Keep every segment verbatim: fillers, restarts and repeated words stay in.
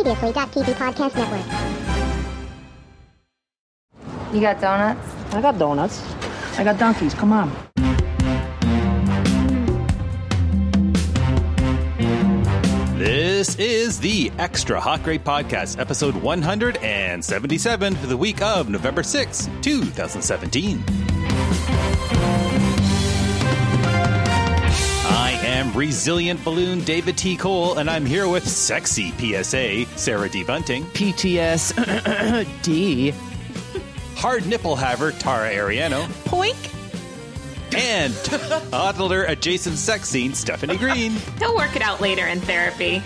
Previously dot T V Podcast Network. You got donuts? I got donuts. I got donkeys. Come on. This is the Extra Hot Great Podcast, episode one hundred seventy-seven for the week of November sixth, twenty seventeen. I am Resilient Balloon David T. Cole, and I'm here with Sexy P S A Sarah D. Bunting. P T S D. Hard Nipple Haver Tara Ariano. Poink. And toddler adjacent sex scene Stephanie Green. He'll work it out later in therapy.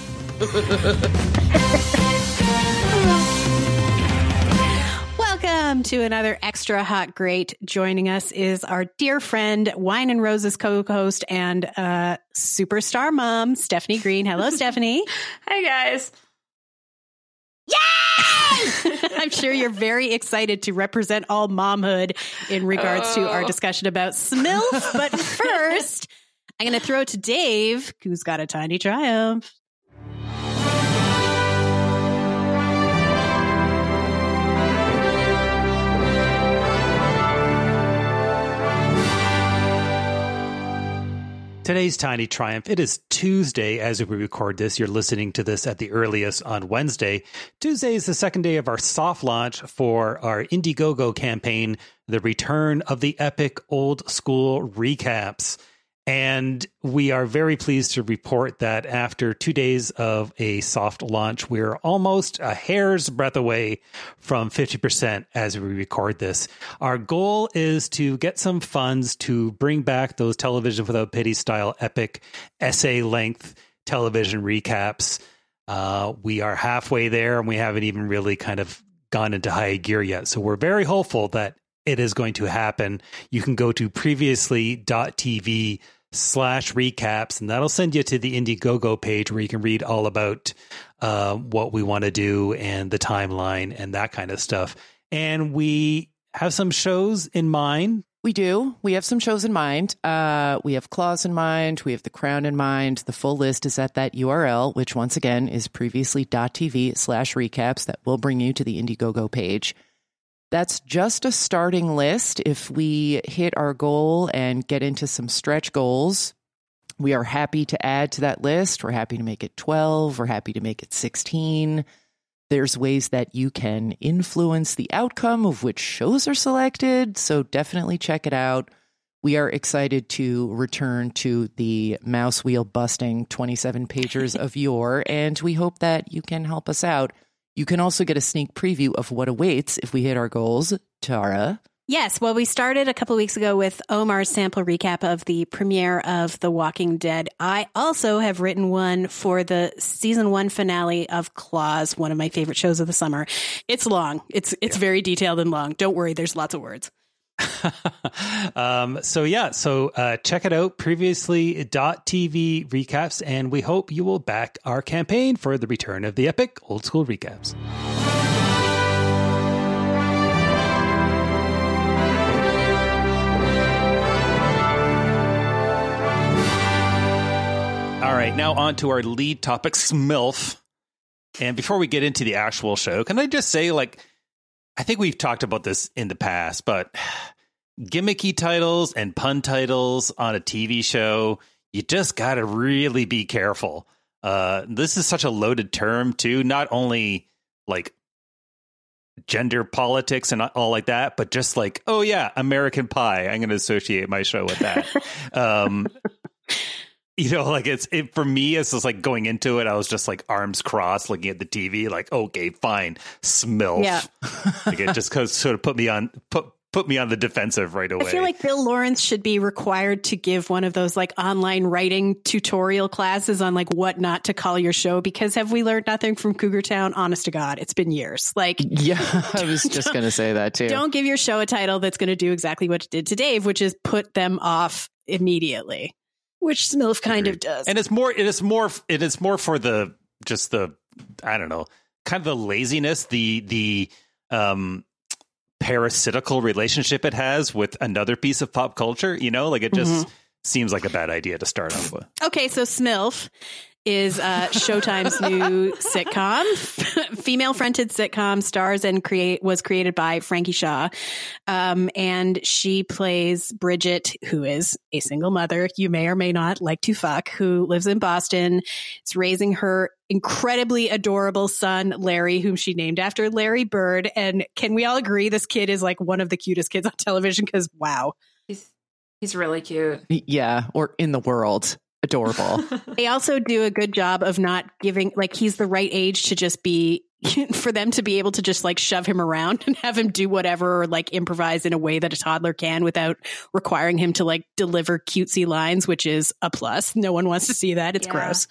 Welcome to another Extra Hot Great. Joining us is our dear friend, Wine and Roses co-host and uh, superstar mom, Stephanie Green. Hello, Stephanie. Hi, guys. Yay! I'm sure you're very excited to represent all momhood in regards oh. to our discussion about SMILF. But first, I'm going to throw it to Dave, who's got a tiny triumph. Today's Tiny Triumph. It is Tuesday as we record this. You're listening to this at the earliest on Wednesday. Tuesday is the second day of our soft launch for our Indiegogo campaign, The Return of the Epic Old School Recaps. And we are very pleased to report that after two days of a soft launch, we're almost a hair's breadth away from fifty percent as we record this. Our goal is to get some funds to bring back those Television Without Pity style epic essay length television recaps. Uh, we are halfway there and we haven't even really kind of gone into high gear yet. So we're very hopeful that it is going to happen. You can go to previously dot T V slash recaps, and that'll send you to the Indiegogo page where you can read all about uh, what we want to do and the timeline and that kind of stuff. And we have some shows in mind. We do. We have some shows in mind. Uh, we have Claws in mind. We have The Crown in mind. The full list is at that U R L, which once again is previously dot T V slash recaps. That will bring you to the Indiegogo page. That's just a starting list. If we hit our goal and get into some stretch goals, we are happy to add to that list. We're happy to make it twelve. We're happy to make it sixteen. There's ways that you can influence the outcome of which shows are selected, so definitely check it out. We are excited to return to the mouse wheel busting twenty-seven pagers of yore, and we hope that you can help us out. You can also get a sneak preview of what awaits if we hit our goals. Tara? Yes. Well, we started a couple of weeks ago with Omar's sample recap of the premiere of The Walking Dead. I also have written one for the season one finale of Claws, one of my favorite shows of the summer. It's long. It's it's yeah. very detailed and long. Don't worry. There's lots of words. um, so yeah, so uh, check it out, previously dot T V recaps, and we hope you will back our campaign for the return of the epic old school recaps. All right, now on to our lead topic, SMILF. And before we get into the actual show, can I just say, like, I think we've talked about this in the past, but gimmicky titles and pun titles on a T V show, you just got to really be careful. Uh, this is such a loaded term, too. Not only like gender politics and all like that, but just like, oh, yeah, American Pie. I'm going to associate my show with that. um, you know, like it's it for me, it's just like going into it. I was just like arms crossed looking at the T V like, OK, fine. SMILF. Yeah. Like it just sort of put me on put put me on the defensive right away. I feel like Bill Lawrence should be required to give one of those like online writing tutorial classes on like what not to call your show, because have we learned nothing from Cougar Town? Honest to God, it's been years. Like, yeah, I was just going to say that, too. Don't give your show a title that's going to do exactly what it did to Dave, which is put them off immediately. Which SMILF kind of does. And it's more, it is more, it is more for the, just the, I don't know, kind of the laziness, the, the, um, parasitical relationship it has with another piece of pop culture, you know, like it just mm-hmm. seems like a bad idea to start off with. Okay, so SMILF is uh, Showtime's new sitcom, female-fronted sitcom, stars and create was created by Frankie Shaw, um, and she plays Bridget, who is a single mother you may or may not like to fuck, who lives in Boston. Is raising her incredibly adorable son, Larry, whom she named after Larry Bird. And can we all agree this kid is like one of the cutest kids on television? Because wow, He's he's really cute. Yeah, or in the world. Adorable. They also do a good job of not giving, like, he's the right age to just be, for them to be able to just like shove him around and have him do whatever, or like improvise in a way that a toddler can without requiring him to like deliver cutesy lines, which is a plus. No one wants to see that. It's Yeah. gross.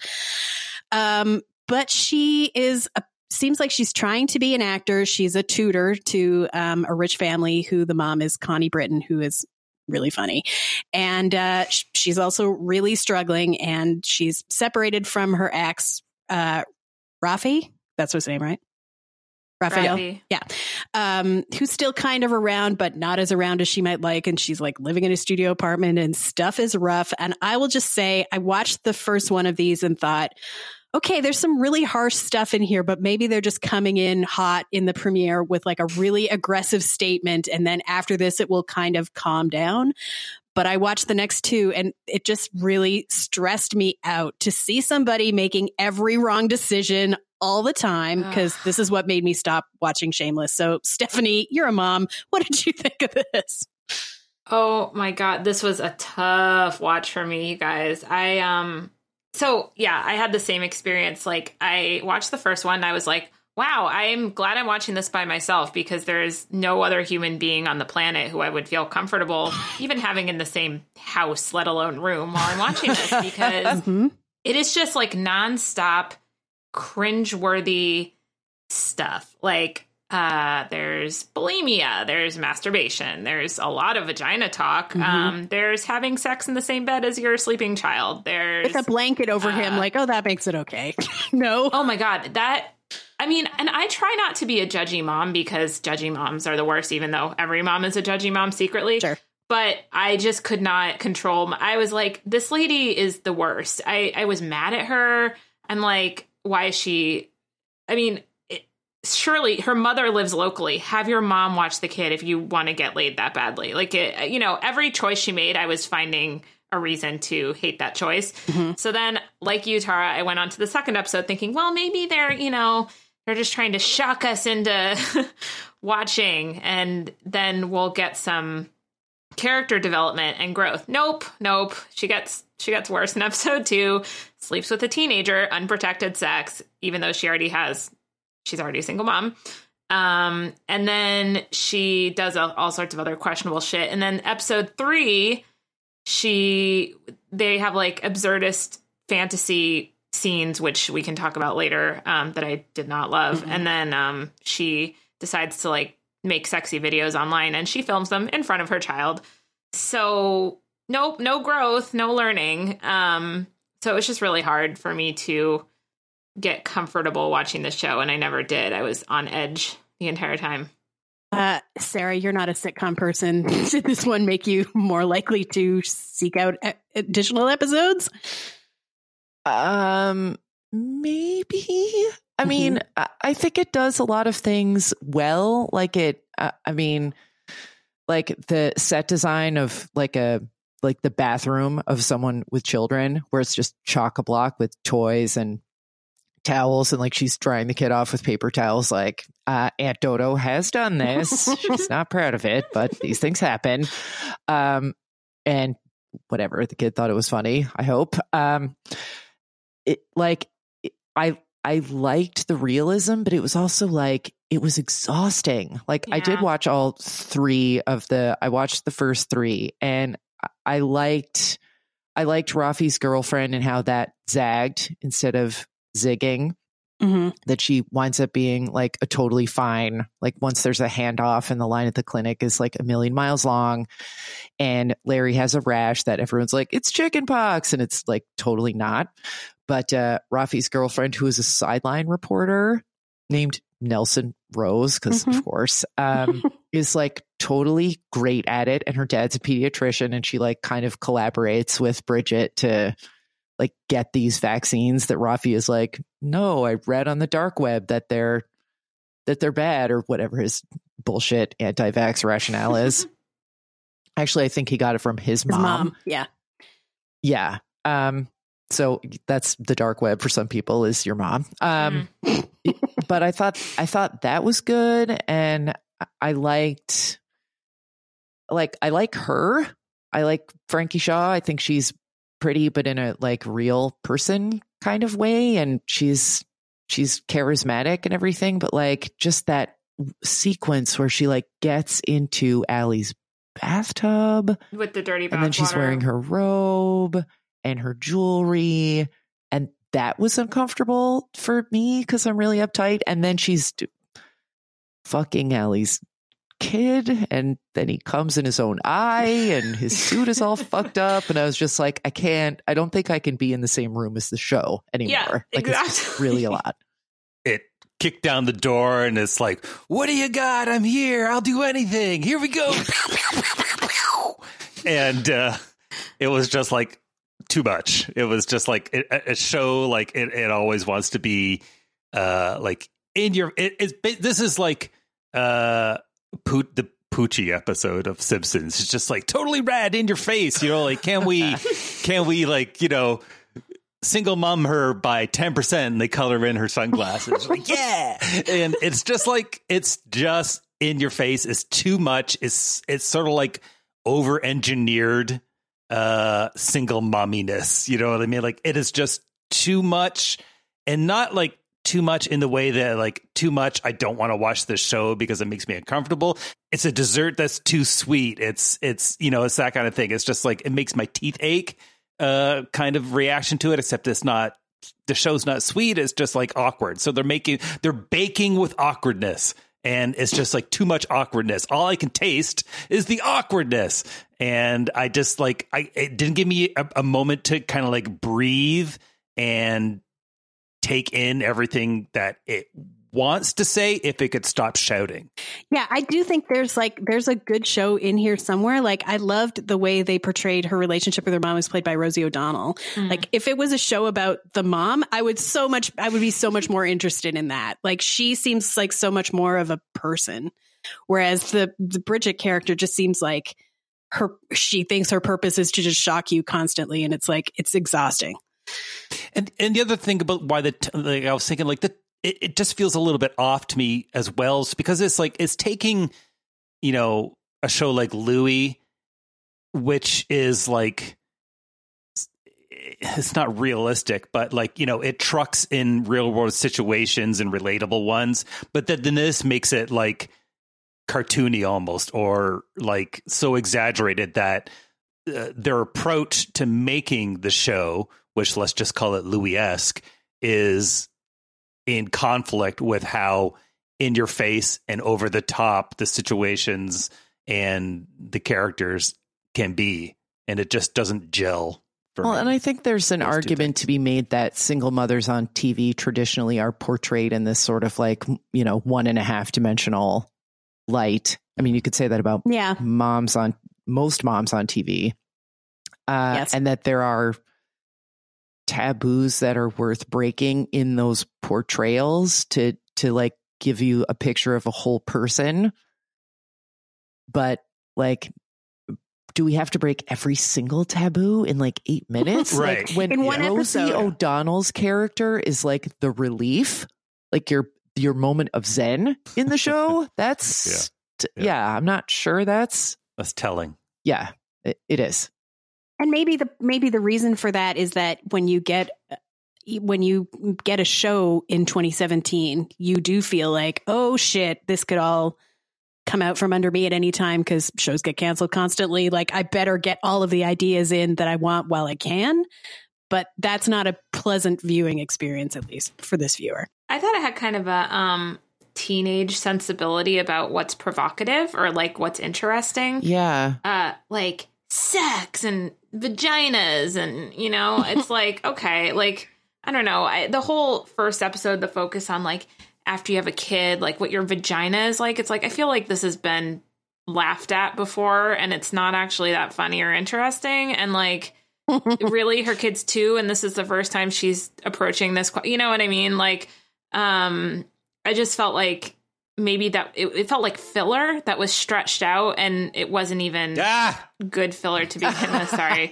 Um, but she is a seems like she's trying to be an actor. She's a tutor to um, a rich family who the mom is Connie Britton, who is really funny. And uh, sh- she's also really struggling, and she's separated from her ex, uh, Rafi. That's his name, right? Raphael. Rafi. Yeah. Um, who's still kind of around, but not as around as she might like. And she's like living in a studio apartment, and stuff is rough. And I will just say, I watched the first one of these and thought, okay, there's some really harsh stuff in here, but maybe they're just coming in hot in the premiere with like a really aggressive statement. And then after this, it will kind of calm down. But I watched the next two, and it just really stressed me out to see somebody making every wrong decision all the time, because this is what made me stop watching Shameless. So Stephanie, you're a mom. What did you think of this? Oh my God, this was a tough watch for me, you guys. I, um, so yeah, I had the same experience. Like, I watched the first one and I was like, wow, I'm glad I'm watching this by myself, because there's no other human being on the planet who I would feel comfortable even having in the same house, let alone room, while I'm watching this, because Mhm. it is just like nonstop cringeworthy stuff. Like, uh, there's bulimia, there's masturbation, there's a lot of vagina talk. Mhm. Um, there's having sex in the same bed as your sleeping child. There's With a blanket over him, uh, like, oh, that makes it okay. No. oh my God, that, I mean, and I try not to be a judgy mom, because judgy moms are the worst, even though every mom is a judgy mom secretly. Sure. But I just could not control. My, I was like, this lady is the worst. I, I was mad at her. I'm like, why is she, I mean, it, surely her mother lives locally. Have your mom watch the kid if you want to get laid that badly. Like, it, you know, every choice she made, I was finding a reason to hate that choice. Mm-hmm. So then, like you, Tara, I went on to the second episode thinking, well, maybe they're, you know, they're just trying to shock us into watching, and then we'll get some character development and growth. Nope, nope. She gets she gets worse in episode two. Sleeps with a teenager, unprotected sex, even though she already has, she's already a single mom. Um, and then she does all, all sorts of other questionable shit. And then episode three, she they have like absurdist fantasy scenes, which we can talk about later, um, that I did not love. Mm-hmm. And then um, she decides to like make sexy videos online, and she films them in front of her child. So nope, no growth, no learning. Um, so it was just really hard for me to get comfortable watching this show, and I never did. I was on edge the entire time. Uh, Sarah, you're not a sitcom person. Did this one make you more likely to seek out a- additional episodes? Um, maybe. I mean, I, I think it does a lot of things well. Like it, uh, I mean, like the set design of like a, like the bathroom of someone with children, where it's just chock-a-block with toys and towels, and like she's drying the kid off with paper towels. Like uh, Aunt Dodo has done this. She's not proud of it, but these things happen. Um, and whatever, the kid thought it was funny, I hope. Um, it like it, I I liked the realism, but it was also like it was exhausting. Like Yeah. I did watch all three of the. I watched the first three, and I liked I liked Rafi's girlfriend and how that zagged instead of zigging. Mm-hmm. That she winds up being like a totally fine. Like once there's a handoff, and the line at the clinic is like a million miles long, and Larry has a rash that everyone's like, it's chicken pox, and it's like totally not. But uh, Rafi's girlfriend, who is a sideline reporter named Nelson Rose, because Mhm. of course, um, is like totally great at it. And her dad's a pediatrician, and she like kind of collaborates with Bridget to like get these vaccines that Rafi is like, no, I read on the dark web that they're that they're bad, or whatever his bullshit anti-vax rationale is. Actually, I think he got it from his, His mom. mom. Yeah. Yeah. Um, so that's the dark web for some people, is your mom. Um, Mm. but I thought I thought that was good, and I liked like I like her. I like Frankie Shaw. I think she's pretty, but in a like real person kind of way, and she's she's charismatic and everything. But like just that sequence where she like gets into Allie's bathtub With the dirty bath and then she's water. wearing her robe and her jewelry, and that was uncomfortable for me because I'm really uptight. And then she's d- fucking Allie's kid, and then he comes in his own eye and his suit is all fucked up, and I was just like, I can't I don't think I can be in the same room as the show anymore. Yeah, like it's exactly. really a lot. It kicked down the door and it's like, what do you got? I'm here. I'll do anything. Here we go. And uh, it was just like too much. It was just like a, a show like it, it always wants to be uh, like in your. It, it's this is like uh, Poot, the Poochie episode of Simpsons. It's just like totally rad in your face. You know, like can we can we like you know. single mom her by ten percent and they color in her sunglasses. Like, yeah. And it's just like, it's just in your face. It's too much. It's, it's sort of like over engineered, uh, single momminess. You know what I mean? Like it is just too much, and not like too much in the way that like too much. I don't want to watch this show because it makes me uncomfortable. It's a dessert that's too sweet. It's, it's, you know, it's that kind of thing. It's just like, it makes my teeth ache. Uh, kind of reaction to it, except it's not, the show's not sweet. It's just like awkward. So they're making, they're baking with awkwardness, and it's just like too much awkwardness. All I can taste is the awkwardness. And I just like, I, it didn't give me a, a moment to kind of like breathe and take in everything that it wants to say if it could stop shouting. Yeah, I do think there's like there's a good show in here somewhere. Like I loved the way they portrayed her relationship with her mom, who's played by Rosie O'Donnell. Mm. Like if it was a show about the mom, I would so much I would be so much more interested in that. Like she seems like so much more of a person, whereas the the Bridget character just seems like her she thinks her purpose is to just shock you constantly, and it's like it's exhausting. And and the other thing about why the t- like I was thinking like the It, it just feels a little bit off to me as well, because it's like it's taking, you know, a show like Louie, which is like it's not realistic, but like, you know, it trucks in real world situations and relatable ones. But then this makes it like cartoony almost, or like so exaggerated that uh, their approach to making the show, which let's just call it Louie-esque, is in conflict with how in your face and over the top the situations and the characters can be. And it just doesn't gel. For Well, me. and I think there's an Those two argument things. to be made that single mothers on T V traditionally are portrayed in this sort of like, you know, one and a half dimensional light. I mean, you could say that about Yeah. moms on most moms on T V. Uh, Yes. And that there are taboos that are worth breaking in those portrayals to, to like give you a picture of a whole person. But like, do we have to break every single taboo in like eight minutes? Right. Like when In one Rosie episode. O'Donnell's character is like the relief, like your your moment of zen in the show. That's t- Yeah. yeah. I'm not sure that's That's telling. yeah. It, it is. And maybe the maybe the reason for that is that when you get when you get a show in twenty seventeen, you do feel like, oh shit, this could all come out from under me at any time because shows get canceled constantly. Like I better get all of the ideas in that I want while I can. But that's not a pleasant viewing experience, at least for this viewer. I thought it had kind of a um, teenage sensibility about what's provocative or like what's interesting. Yeah. Uh, like sex and vaginas, and you know, it's like, okay, like I don't know. I, the whole first episode, the focus on like after you have a kid, like what your vagina is like. It's like I feel like this has been laughed at before, and it's not actually that funny or interesting. And like really her kid's two, and this is the first time she's approaching this. You know what I mean? Like, um, I just felt like maybe that it, it felt like filler that was stretched out, and it wasn't even ah! good filler to begin with. Sorry.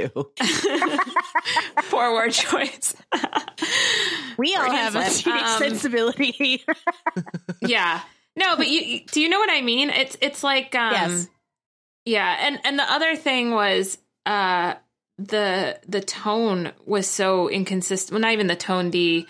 Poor word choice. We all have a teenage um, sensibility. Yeah. No, but you do you know what I mean? It's it's like um yes. Yeah, and and the other thing was uh the the tone was so inconsistent. Well, not even the tone, the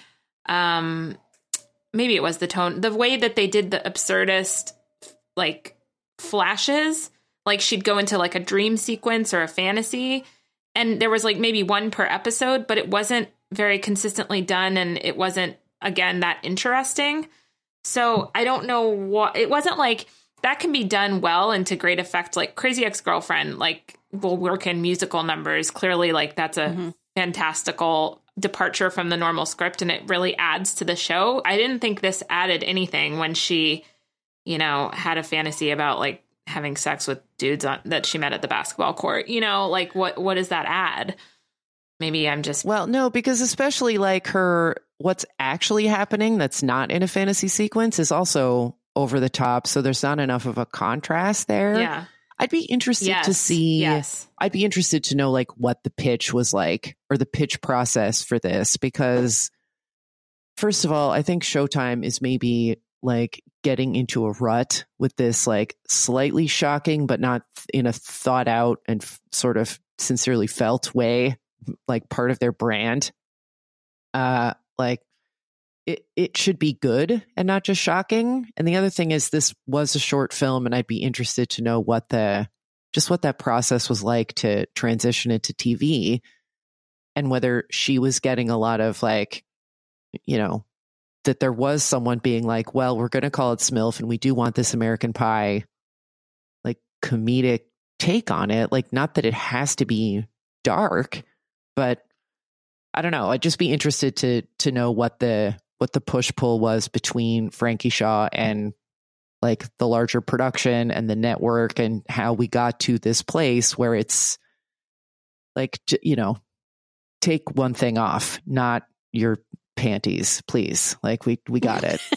um maybe it was the tone. The way that they did the absurdist like flashes, like she'd go into like a dream sequence or a fantasy, and there was like maybe one per episode, but it wasn't very consistently done, and it wasn't again that interesting. So I don't know what it wasn't like that can be done well and to great effect. Like Crazy Ex-Girlfriend, like will work in musical numbers. Clearly, like that's a mm-hmm. fantastical departure from the normal script, and it really adds to the show. I didn't think this added anything when she, you know, had a fantasy about like having sex with dudes on, that she met at the basketball court. You know, like what what does that add? Maybe I'm just well, no, because especially like her, what's actually happening that's not in a fantasy sequence is also over the top. So there's not enough of a contrast there. Yeah. I'd be interested yes. to see, yes. I'd be interested to know like what the pitch was like or the pitch process for this, because first of all, I think Showtime is maybe like getting into a rut with this like slightly shocking, but not in a thought out and f- sort of sincerely felt way, like part of their brand. Uh, like it, it should be good and not just shocking. And the other thing is this was a short film, and I'd be interested to know what the, just what that process was like to transition it to T V, and whether she was getting a lot of like, you know, that there was someone being like, well, we're going to call it Smilf and we do want this American Pie, like comedic take on it. Like, not that it has to be dark, but I don't know. I'd just be interested to to know what the what the push pull was between Frankie Shaw and like the larger production and the network, and how we got to this place where it's like, you know, take one thing off, not your panties, please. Like we we got it.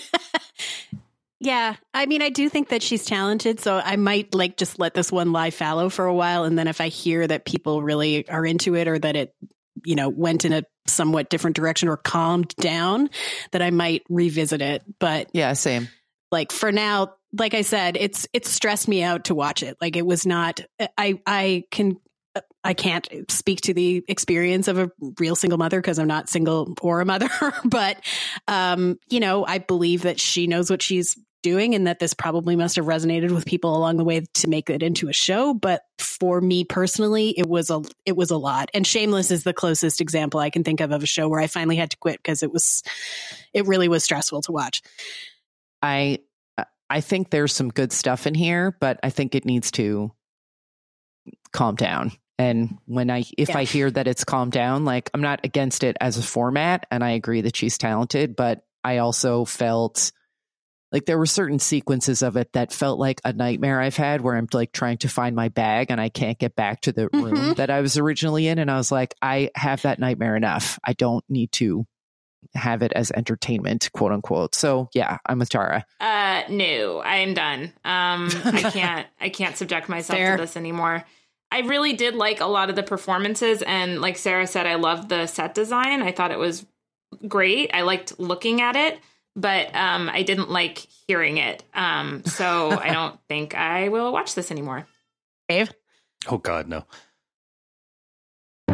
Yeah, I mean, I do think that she's talented, so I might like just let this one lie fallow for a while, and then if I hear that people really are into it, or that it, you know, went in a somewhat different direction or calmed down, that I might revisit it. But yeah, same. Like for now, like I said, it's it's stressed me out to watch it. Like it was not. I I can. I can't speak to the experience of a real single mother because I'm not single or a mother, but, um, you know, I believe that she knows what she's doing, and that this probably must have resonated with people along the way to make it into a show. But for me personally, it was a, it was a lot. And Shameless is the closest example I can think of of a show where I finally had to quit because it was, it really was stressful to watch. I, I think there's some good stuff in here, but I think it needs to calm down. And when I, if yeah. I hear that it's calmed down, like I'm not against it as a format, and I agree that she's talented, but I also felt like there were certain sequences of it that felt like a nightmare I've had, where I'm like trying to find my bag and I can't get back to the mm-hmm. room that I was originally in. And I was like, I have that nightmare enough. I don't need to have it as entertainment, quote unquote. So yeah, I'm with Tara. Uh, no, I am done. Um, I can't, I can't subject myself Fair. to this anymore. I really did like a lot of the performances, and like Sarah said, I loved the set design. I thought it was great. I liked looking at it, but um, I didn't like hearing it. Um, so I don't think I will watch this anymore. Dave? Oh, God, no. Uh,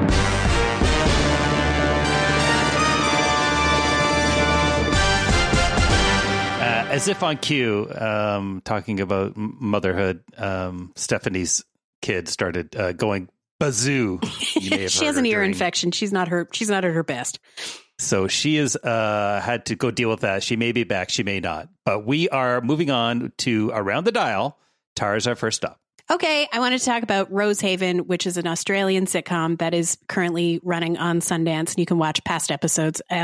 as if on cue, um, talking about motherhood, um, Stephanie's kid started uh, going bazoo. You may have she has an ear during... infection. She's not her. She's not at her best. So she is uh, had to go deal with that. She may be back. She may not. But we are moving on to Around the Dial. Tara's our first stop. Okay, I wanted to talk about Rosehaven, which is an Australian sitcom that is currently running on Sundance, and you can watch past episodes. And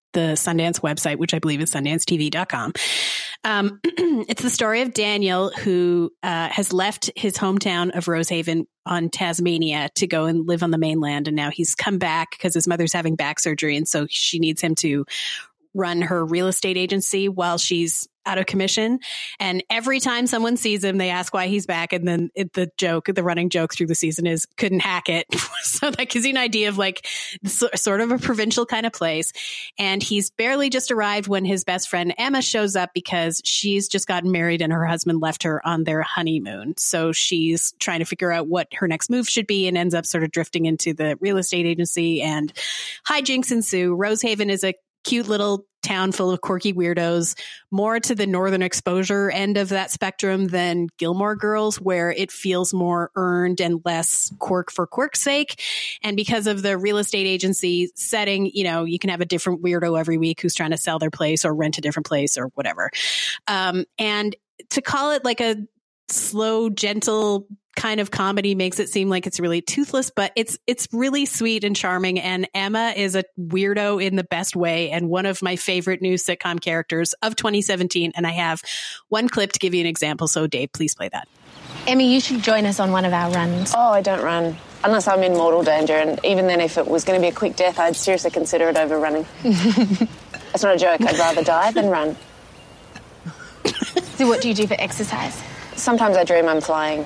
the Sundance website, which I believe is sundance t v dot com. Um, it's the story of Daniel, who uh, has left his hometown of Rosehaven on Tasmania to go and live on the mainland. And now he's come back because his mother's having back surgery. And so she needs him to run her real estate agency while she's out of commission. And every time someone sees him, they ask why he's back. And then it, the joke, the running joke through the season is couldn't hack it. So that gives you an idea of like sort of a provincial kind of place. And he's barely just arrived when his best friend Emma shows up because she's just gotten married and her husband left her on their honeymoon. So she's trying to figure out what her next move should be and ends up sort of drifting into the real estate agency, and hijinks ensue. Rosehaven is a cute little town full of quirky weirdos, more to the Northern Exposure end of that spectrum than Gilmore Girls, where it feels more earned and less quirk for quirk's sake. And because of the real estate agency setting, you know, you can have a different weirdo every week who's trying to sell their place or rent a different place or whatever. Um, and to call it like a slow, gentle kind of comedy makes it seem like it's really toothless, but it's it's really sweet and charming. And Emma is a weirdo in the best way and one of my favorite new sitcom characters of twenty seventeen. And I have one clip to give you an example. So Dave, please play that. Emmy, you should join us on one of our runs. Oh, I don't run. Unless I'm in mortal danger. And even then, if it was going to be a quick death, I'd seriously consider it over running. That's not a joke. I'd rather die than run. So what do you do for exercise? Sometimes I dream I'm flying.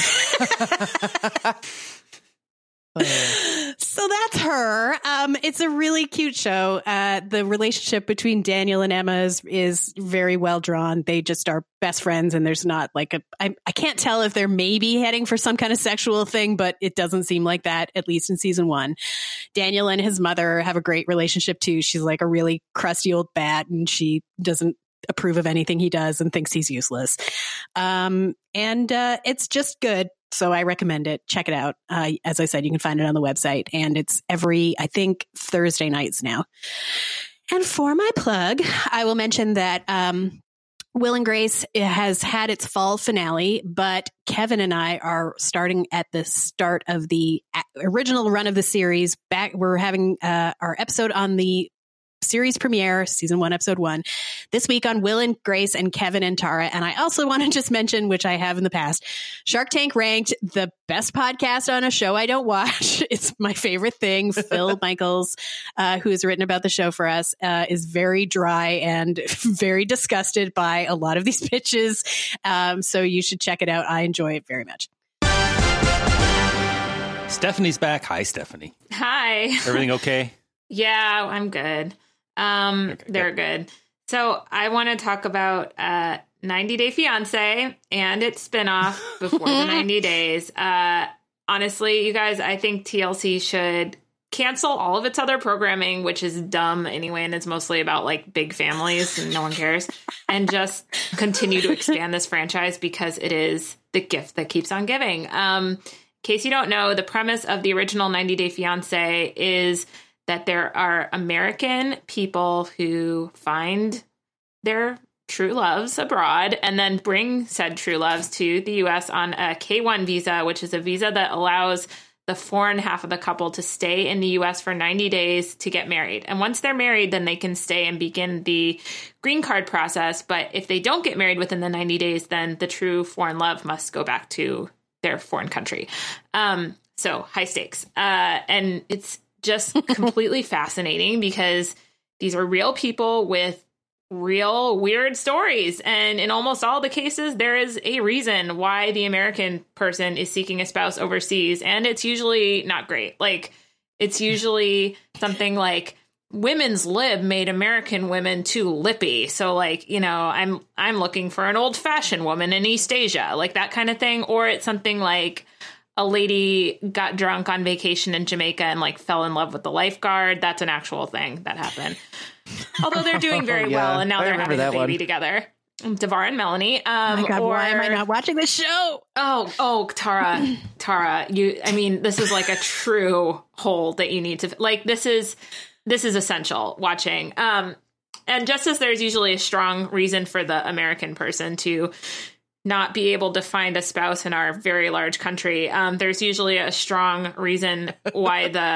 So that's her. Um, it's a really cute show. Uh, the relationship between Daniel and Emma is, is very well drawn. They just are best friends, and there's not like a, I, I can't tell if they're maybe heading for some kind of sexual thing, but it doesn't seem like that, at least in season one. Daniel and his mother have a great relationship too. She's like a really crusty old bat, and she doesn't approve of anything he does and thinks he's useless. Um, and uh, it's just good. So I recommend it. Check it out. Uh, as I said, you can find it on the website, and it's every, I think, Thursday nights now. And for my plug, I will mention that um, Will and Grace has had its fall finale, but Kevin and I are starting at the start of the original run of the series. Back, we're having uh, our episode on the series premiere, season one, episode one, this week on Will and Grace and Kevin and Tara. And I also want to just mention, which I have in the past, Shark Tank ranked the best podcast on a show I don't watch. It's my favorite thing. Phil Michaels, uh, who has written about the show for us, uh, is very dry and very disgusted by a lot of these pitches. Um, so you should check it out. I enjoy it very much. Stephanie's back. Hi, Stephanie. Hi. Everything okay? Yeah, I'm good. Um, okay, they're good. good. So I want to talk about uh, ninety Day Fiancé and its spinoff Before the ninety days. Uh, honestly, you guys, I think T L C should cancel all of its other programming, which is dumb anyway, and it's mostly about like big families and no one cares, and just continue to expand this franchise because it is the gift that keeps on giving. Um, in case you don't know, the premise of the original ninety Day Fiancé is that there are American people who find their true loves abroad and then bring said true loves to the U S on a K one visa, which is a visa that allows the foreign half of the couple to stay in the U S for ninety days to get married. And once they're married, then they can stay and begin the green card process. But if they don't get married within the ninety days, then the true foreign love must go back to their foreign country. Um, so high stakes. Uh, and it's just completely fascinating because these are real people with real weird stories. And in almost all the cases, there is a reason why the American person is seeking a spouse overseas. And it's usually not great. Like, it's usually something like women's lib made American women too lippy. So like, you know, I'm, I'm looking for an old fashioned woman in East Asia, like that kind of thing. Or it's something like a lady got drunk on vacation in Jamaica and like fell in love with the lifeguard. That's an actual thing that happened. Although they're doing very yeah, well, and now I they're having a baby one. together. Devar and Melanie. Um, oh my God, or, why am I not watching this show? Oh, oh, Tara, Tara, you. I mean, this is like a true hole that you need to like. This is this is essential watching. Um, and just as there's usually a strong reason for the American person to not be able to find a spouse in our very large country, um, there's usually a strong reason why the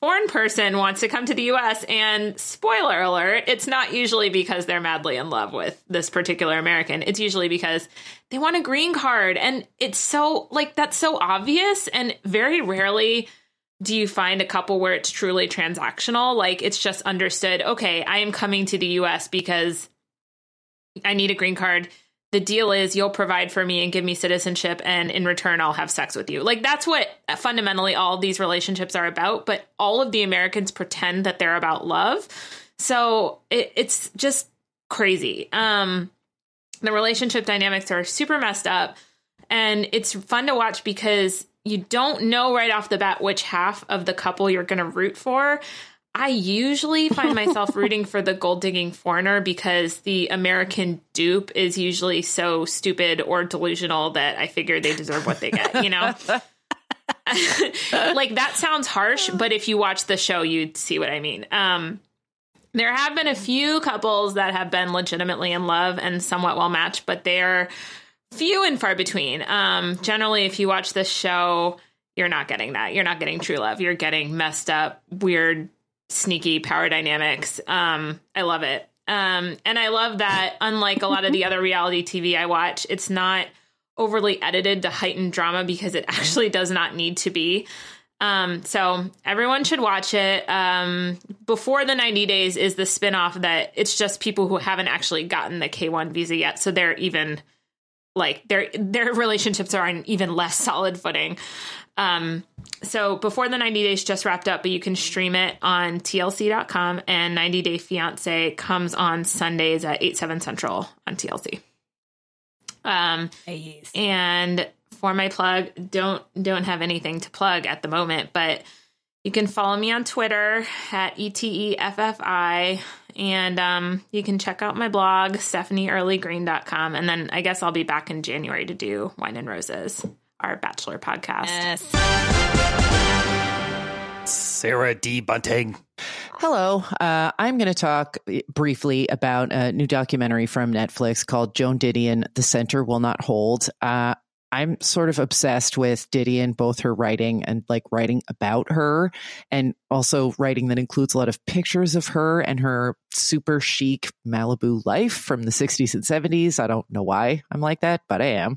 foreign person wants to come to the U S, and spoiler alert, it's not usually because they're madly in love with this particular American. It's usually because they want a green card. And it's so, like, that's so obvious. And very rarely do you find a couple where it's truly transactional. Like, it's just understood, okay, I am coming to the U S because I need a green card. The deal is you'll provide for me and give me citizenship, and in return, I'll have sex with you. Like, that's what fundamentally all these relationships are about. But all of the Americans pretend that they're about love. So it, it's just crazy. Um, the relationship dynamics are super messed up, and it's fun to watch because you don't know right off the bat which half of the couple you're going to root for. I usually find myself rooting for the gold-digging foreigner because the American dupe is usually so stupid or delusional that I figure they deserve what they get, you know? Like, that sounds harsh, but if you watch the show, you'd see what I mean. Um, there have been a few couples that have been legitimately in love and somewhat well-matched, but they're few and far between. Um, generally, if you watch this show, you're not getting that. You're not getting true love. You're getting messed up, weird, sneaky power dynamics. Um, I love it. Um, and I love that, unlike a lot of the other reality T V I watch, it's not overly edited to heighten drama because it actually does not need to be. Um, so everyone should watch it. Um, Before the ninety days is the spinoff that it's just people who haven't actually gotten the K one visa yet. So they're even like their, their relationships are on even less solid footing. Um, so Before the ninety days just wrapped up, but you can stream it on T L C dot com, and ninety day fiance comes on Sundays at eight, seven central on T L C. Um, Nice. and for my plug, don't, don't have anything to plug at the moment, but you can follow me on Twitter at E T E F F I, and um, you can check out my blog, Stephanie Early Green dot com. And then I guess I'll be back in January to do Wine and Roses, our Bachelor podcast. Yes. Sarah D. Bunting. Hello. Uh, I'm going to talk briefly about a new documentary from Netflix called Joan Didion, The Center Will Not Hold. Uh, I'm sort of obsessed with Didion, both her writing and like writing about her, and also writing that includes a lot of pictures of her and her super chic Malibu life from the sixties and seventies. I don't know why I'm like that, but I am.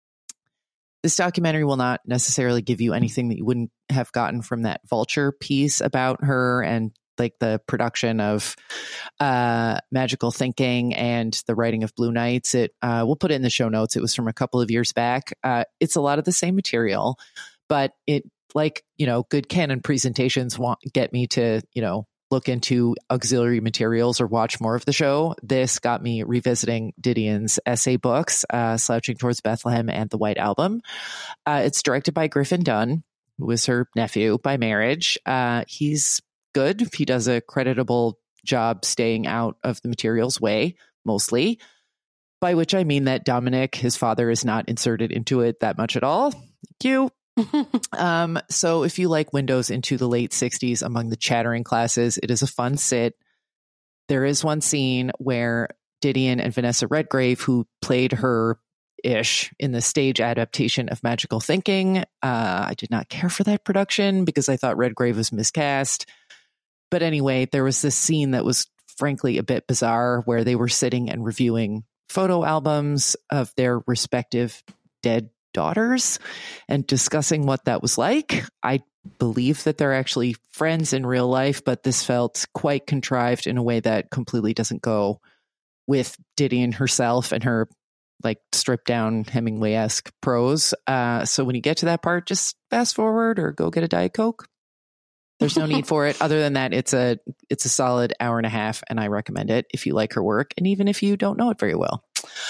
This documentary will not necessarily give you anything that you wouldn't have gotten from that Vulture piece about her and like the production of uh, Magical Thinking and the writing of Blue Nights. It uh, we'll put it in the show notes. It was from a couple of years back. Uh, it's a lot of the same material, but it, like, you know, good canon presentations want get me to, you know, look into auxiliary materials or watch more of the show. This got me revisiting Didion's essay books, uh, Slouching Towards Bethlehem and The White Album. Uh, it's directed by Griffin Dunn, who is her nephew by marriage. Uh, he's good. He does a creditable job staying out of the material's way, mostly, by which I mean that Dominic, his father, is not inserted into it that much at all. Thank you. um, so if you like windows into the late sixties among the chattering classes, it is a fun sit. There is one scene where Didion and Vanessa Redgrave, who played her ish in the stage adaptation of Magical Thinking, uh, I did not care for that production because I thought Redgrave was miscast. But anyway, there was this scene that was frankly a bit bizarre where they were sitting and reviewing photo albums of their respective dead daughters and discussing what that was like. I believe that they're actually friends in real life, but this felt quite contrived in a way that completely doesn't go with Didion herself and her like stripped down Hemingway-esque prose. Uh, so when you get to that part, just fast forward or go get a Diet Coke. There's no need for it. Other than that, it's a it's a solid hour and a half, and I recommend it if you like her work, and even if you don't know it very well.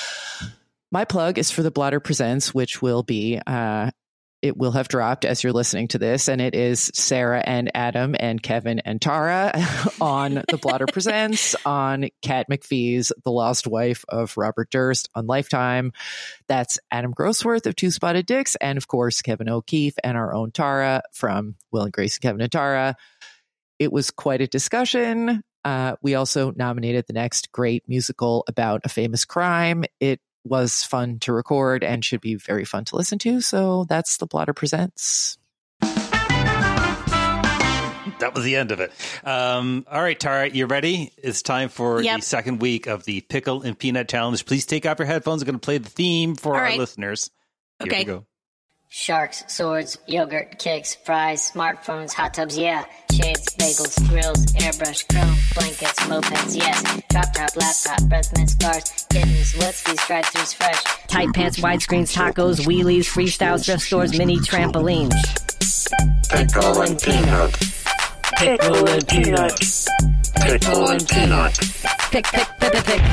My plug is for The Blotter Presents, which will be, uh, it will have dropped as you're listening to this, and it is Sarah and Adam and Kevin and Tara on The Blotter Presents on Kat McPhee's The Lost Wife of Robert Durst on Lifetime. That's Adam Grossworth of Two Spotted Dicks, and of course, Kevin O'Keefe and our own Tara from Will and Grace and Kevin and Tara. It was quite a discussion. Uh, we also nominated the next great musical about a famous crime. It was fun to record and should be very fun to listen to. So that's The Blotter Presents. The that was the end of it. Um, all right, Tara, you ready? It's time for Yep. the second week of the Pickle and Peanut Challenge. Please take off your headphones. I'm going to play the theme for All our right. listeners. Here Okay. we go. Sharks, swords, yogurt, kicks, fries, smartphones, hot tubs, yeah. Shades, bagels, grills, airbrush, chrome, blankets, mopeds, yes. Drop top, laptop, breath mints, bars, kittens, what's these drive-thrus fresh? Tight pants, widescreens, tacos, wheelies, freestyles, thrift stores, mini trampolines. Pickle and peanut. Pickle and peanut. Pickle and peanut. Pick, pick, pick, pick, pick.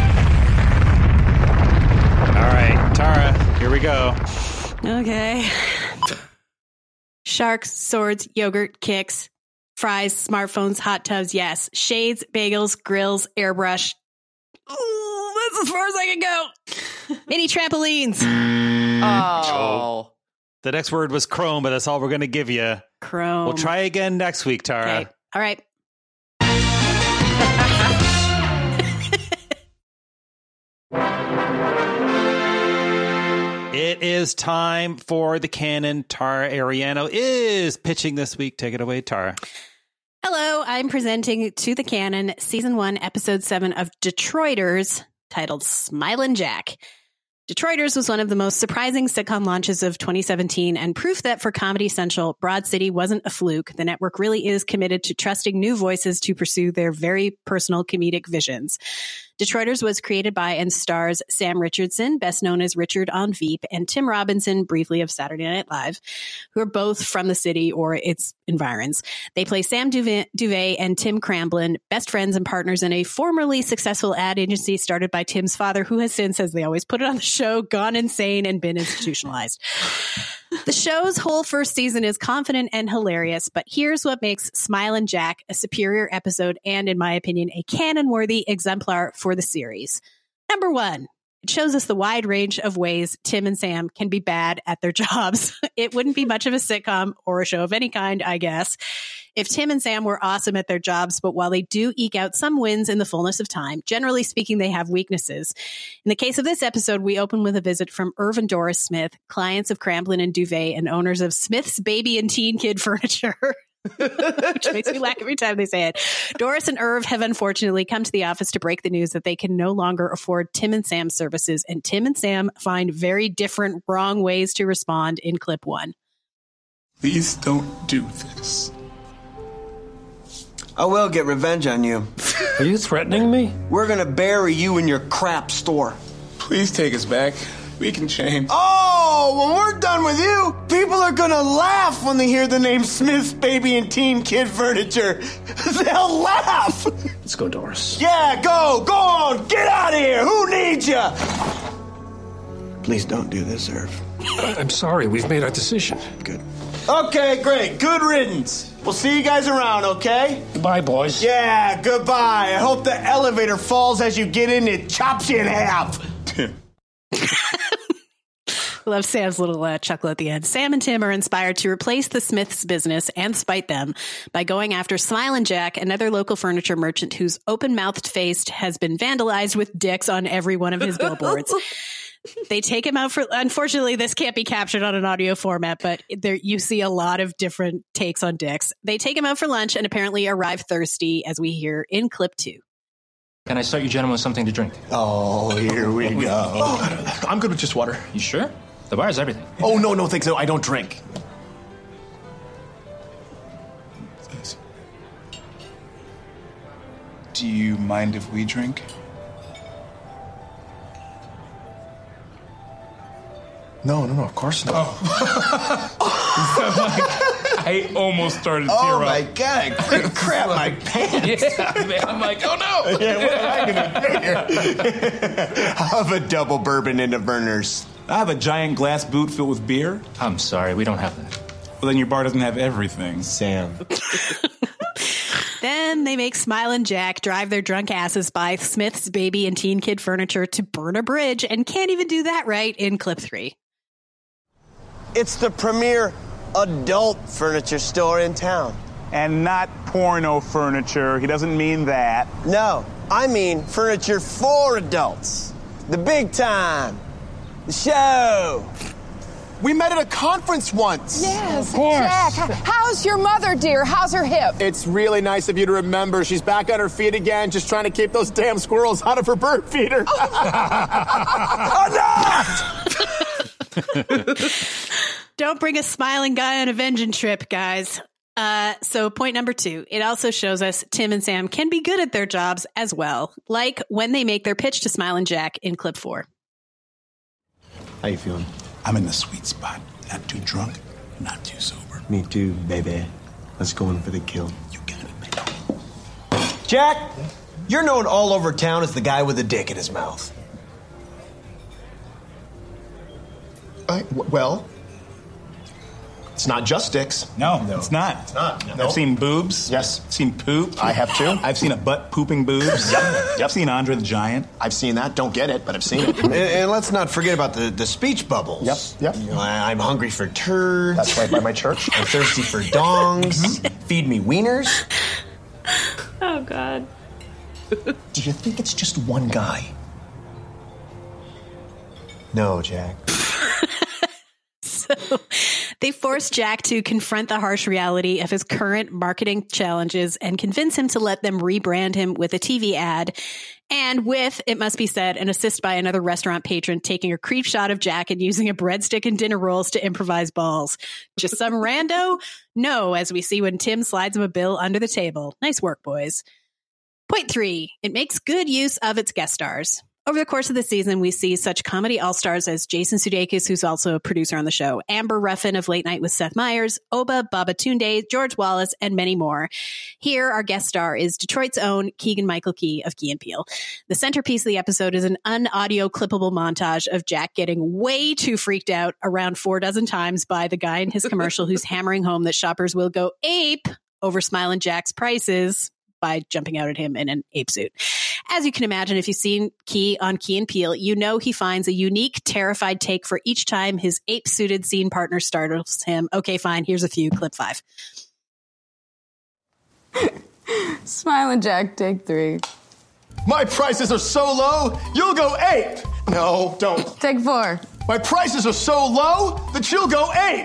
All right, Tara, here we go. Okay. Sharks, swords, yogurt, kicks, fries, smartphones, hot tubs, yes. Shades, bagels, grills, airbrush. Ooh, that's as far as I can go. Mini trampolines. Oh. The next word was chrome, but that's all we're going to give you. Chrome. We'll try again next week, Tara. Okay. All right. It is time for the canon. Tara Ariano is pitching this week. Take it away, Tara. Hello, I'm presenting to the canon season one, episode seven of Detroiters, titled Smilin' Jack. Detroiters was one of the most surprising sitcom launches of twenty seventeen and proof that for Comedy Central, Broad City wasn't a fluke. The network really is committed to trusting new voices to pursue their very personal comedic visions. Detroiters was created by and stars Sam Richardson, best known as Richard on Veep, and Tim Robinson, briefly of Saturday Night Live, who are both from the city or its environs. They play Sam Duvet, Duvet and Tim Cramblin, best friends and partners in a formerly successful ad agency started by Tim's father, who has since, as they always put it on the show, gone insane and been institutionalized. The show's whole first season is confident and hilarious, but here's what makes Smilin' Jack a superior episode and, in my opinion, a canon-worthy exemplar for the series. Number one, it shows us the wide range of ways Tim and Sam can be bad at their jobs. It wouldn't be much of a sitcom or a show of any kind, I guess, if Tim and Sam were awesome at their jobs, but while they do eke out some wins in the fullness of time, generally speaking, they have weaknesses. In the case of this episode, we open with a visit from Irv and Doris Smith, clients of Cramblin and Duvet and owners of Smith's Baby and Teen Kid Furniture. Which makes me laugh every time they say it. Doris and Irv have unfortunately come to the office to break the news that they can no longer afford Tim and Sam's services, and Tim and Sam find very different wrong ways to respond in clip one. Please don't do this. I will get revenge on you. Are you threatening me? We're gonna bury you in your crap store. Please take us back. We can change. Oh, when we're done with you, people are gonna laugh when they hear the name Smith's Baby and Teen Kid Furniture. They'll laugh. Let's go, Doris. Yeah, go, go on, get out of here. Who needs you? Please don't do this, Irv. I'm sorry. We've made our decision. Good. Okay, great. Good riddance. We'll see you guys around, okay? Goodbye, boys. Yeah, goodbye. I hope the elevator falls as you get in. It chops you in half. Love Sam's little uh, chuckle at the end. Sam and Tim are inspired to replace the Smiths business and spite them by going after Smilin' Jack, another local furniture merchant whose open-mouthed face has been vandalized with dicks on every one of his billboards. They take him out for, unfortunately, this can't be captured on an audio format, but there you see a lot of different takes on dicks. They take him out for lunch and apparently arrive thirsty, as we hear in clip two. Can I start you gentlemen with something to drink? Oh, here we go. Oh, I'm good with just water. You sure? The bar is everything. Oh, no, no, thanks. No, I don't drink. Do you mind if we drink? No, no, no, of course not. Oh. I almost started to tear Oh, up. my God. Quick, crap my pants. Yeah, man. I'm like, oh, no. Yeah, what am I going to do here? I'll have a double bourbon into Verner's. I have a giant glass boot filled with beer. I'm sorry. We don't have that. Well, then your bar doesn't have everything. Sam. Then they make Smilin' Jack drive their drunk asses by Smith's Baby and Teen Kid Furniture to burn a bridge and can't even do that right in clip three. It's the premier adult furniture store in town. And not porno furniture. He doesn't mean that. No, I mean furniture for adults. The big time. The show. We met at a conference once. Yes, of course. Jack, how's your mother, dear? How's her hip? It's really nice of you to remember. She's back on her feet again, just trying to keep those damn squirrels out of her bird feeder. Don't bring a smiling guy on a vengeance trip, guys. Uh, so point number two, it also shows us Tim and Sam can be good at their jobs as well, like when they make their pitch to Smiling Jack in clip four. How you feeling? I'm in the sweet spot. Not too drunk, not too sober. Me too, baby. Let's go in for the kill. You got it, baby. Jack, you're known all over town as the guy with a dick in his mouth. I, w- well... It's not just dicks. No, no, it's not. It's not. No. I've seen boobs. Yes. I've seen poop. I have too. I've seen a butt pooping boobs. Yep. Yep. I've seen Andre the Giant. I've seen that. Don't get it, but I've seen it. and, and let's not forget about the, the speech bubbles. Yep. Yep. You know, I, I'm hungry for turds. That's right by my church. I'm thirsty for dongs. Feed me wieners. Oh, God. Do you think it's just one guy? No, Jack. So they force Jack to confront the harsh reality of his current marketing challenges and convince him to let them rebrand him with a T V ad. And with, it must be said, an assist by another restaurant patron taking a creep shot of Jack and using a breadstick and dinner rolls to improvise balls. Just some rando? No, as we see when Tim slides him a bill under the table. Nice work, boys. Point three, it makes good use of its guest stars. Over the course of the season, we see such comedy all-stars as Jason Sudeikis, who's also a producer on the show, Amber Ruffin of Late Night with Seth Meyers, Oba Babatunde, George Wallace, and many more. Here, our guest star is Detroit's own Keegan-Michael Key of Key and Peele. The centerpiece of the episode is an un-audio clippable montage of Jack getting way too freaked out around four dozen times by the guy in his commercial who's hammering home that shoppers will go ape over Smiling Jack's prices by jumping out at him in an ape suit. As you can imagine, if you've seen Key on Key and Peele, you know he finds a unique, terrified take for each time his ape-suited scene partner startles him. Okay, fine, here's a few. Clip five. Smiling Jack, take three. My prices are so low, you'll go ape. No, don't. Take four. My prices are so low that you'll go ape.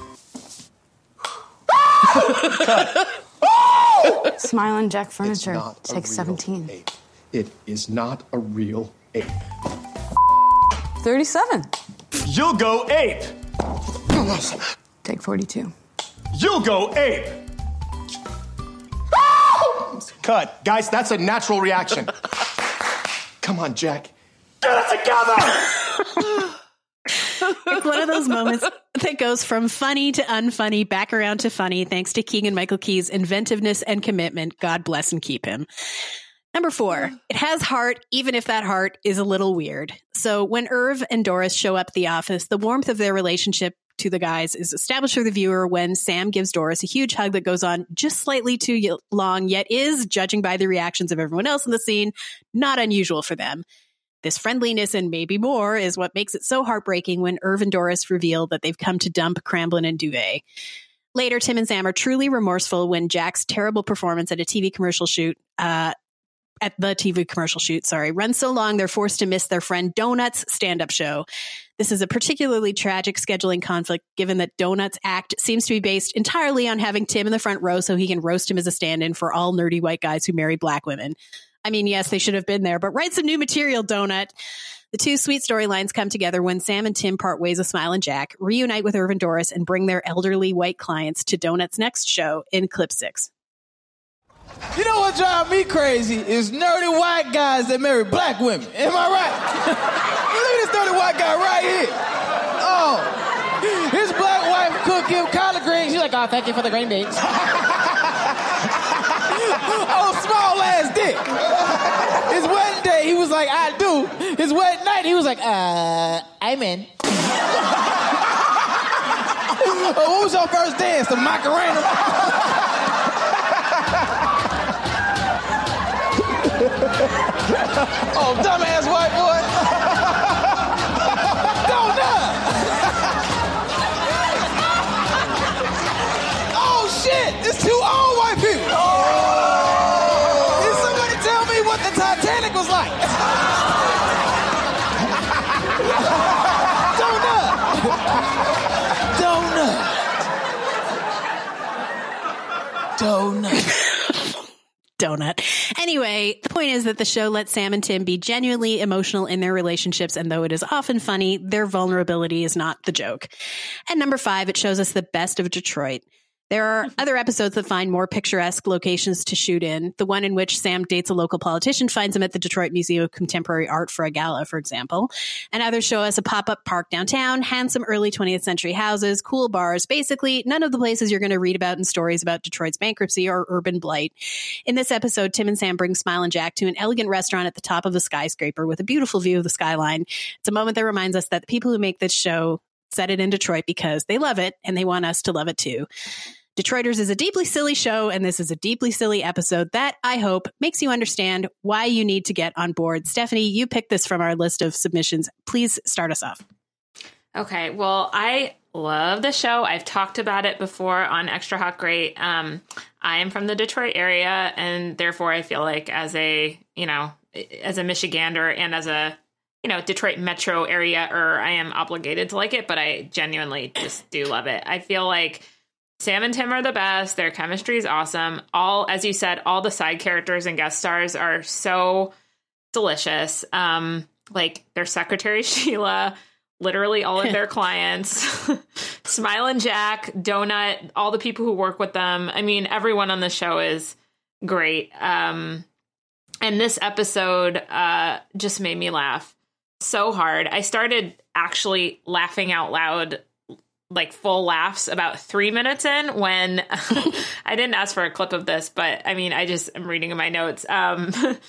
Cut. Oh! Smiling Jack Furniture, take seventeen. Ape. It is not a real ape. thirty-seven. You'll go ape. Take forty-two. You'll go ape. Cut. Guys, that's a natural reaction. Come on, Jack. Get it together! It's one of those moments that goes from funny to unfunny, back around to funny, thanks to Keegan-Michael Key's inventiveness and commitment. God bless and keep him. Number four, it has heart, even if that heart is a little weird. So when Irv and Doris show up at the office, the warmth of their relationship to the guys is established for the viewer when Sam gives Doris a huge hug that goes on just slightly too long, yet is, judging by the reactions of everyone else in the scene, not unusual for them. This friendliness and maybe more is what makes it so heartbreaking when Irv and Doris reveal that they've come to dump Cramblin and Duvet. Later, Tim and Sam are truly remorseful when Jack's terrible performance at a T V commercial shoot, uh, at the T V commercial shoot, sorry, runs so long they're forced to miss their friend Donut's stand-up show. This is a particularly tragic scheduling conflict, given that Donut's act seems to be based entirely on having Tim in the front row so he can roast him as a stand-in for all nerdy white guys who marry black women. I mean, yes, they should have been there, but write some new material, Donut. The two sweet storylines come together when Sam and Tim part ways with Smiling Jack, reunite with Irv and Doris, and bring their elderly white clients to Donut's next show in clip six. You know what drives me crazy is nerdy white guys that marry black women. Am I right? Look at this nerdy white guy right here. Oh, his black wife cooked him collard greens. She's like, oh, thank you for the green beans. Oh, small ass dick. His wedding day, he was like, I do. His wedding night, he was like, uh, amen. Oh, what was your first dance? The Macarena? Oh, dumbass white boy. Don't die. Oh, shit. It's two old white people. Oh. Did somebody tell me what the Titanic was like? Don't die. Anyway, the point is that the show lets Sam and Tim be genuinely emotional in their relationships, and though it is often funny, their vulnerability is not the joke. And number five, it shows us the best of Detroit. There are other episodes that find more picturesque locations to shoot in. The one in which Sam dates a local politician finds him at the Detroit Museum of Contemporary Art for a gala, for example. And others show us a pop-up park downtown, handsome early twentieth century houses, cool bars, basically none of the places you're going to read about in stories about Detroit's bankruptcy or urban blight. In this episode, Tim and Sam bring Smile and Jack to an elegant restaurant at the top of a skyscraper with a beautiful view of the skyline. It's a moment that reminds us that the people who make this show set it in Detroit because they love it and they want us to love it too. Detroiters is a deeply silly show, and this is a deeply silly episode that, I hope, makes you understand why you need to get on board. Stephanie, you picked this from our list of submissions. Please start us off. Okay, well, I love the show. I've talked about it before on Extra Hot Great. Um, I am from the Detroit area, and therefore I feel like as a, you know, as a Michigander and as a, you know, Detroit metro area, or I am obligated to like it, but I genuinely just do love it. I feel like Sam and Tim are the best. Their chemistry is awesome. All, as you said, all the side characters and guest stars are so delicious. Um, like their secretary, Sheila, literally all of their clients, Smile and Jack, Donut, all the people who work with them. I mean, everyone on the show is great. Um, and this episode uh, just made me laugh so hard. I started actually laughing out loud, like full laughs, about three minutes in when I didn't ask for a clip of this, but I mean, I just am reading in my notes. Um,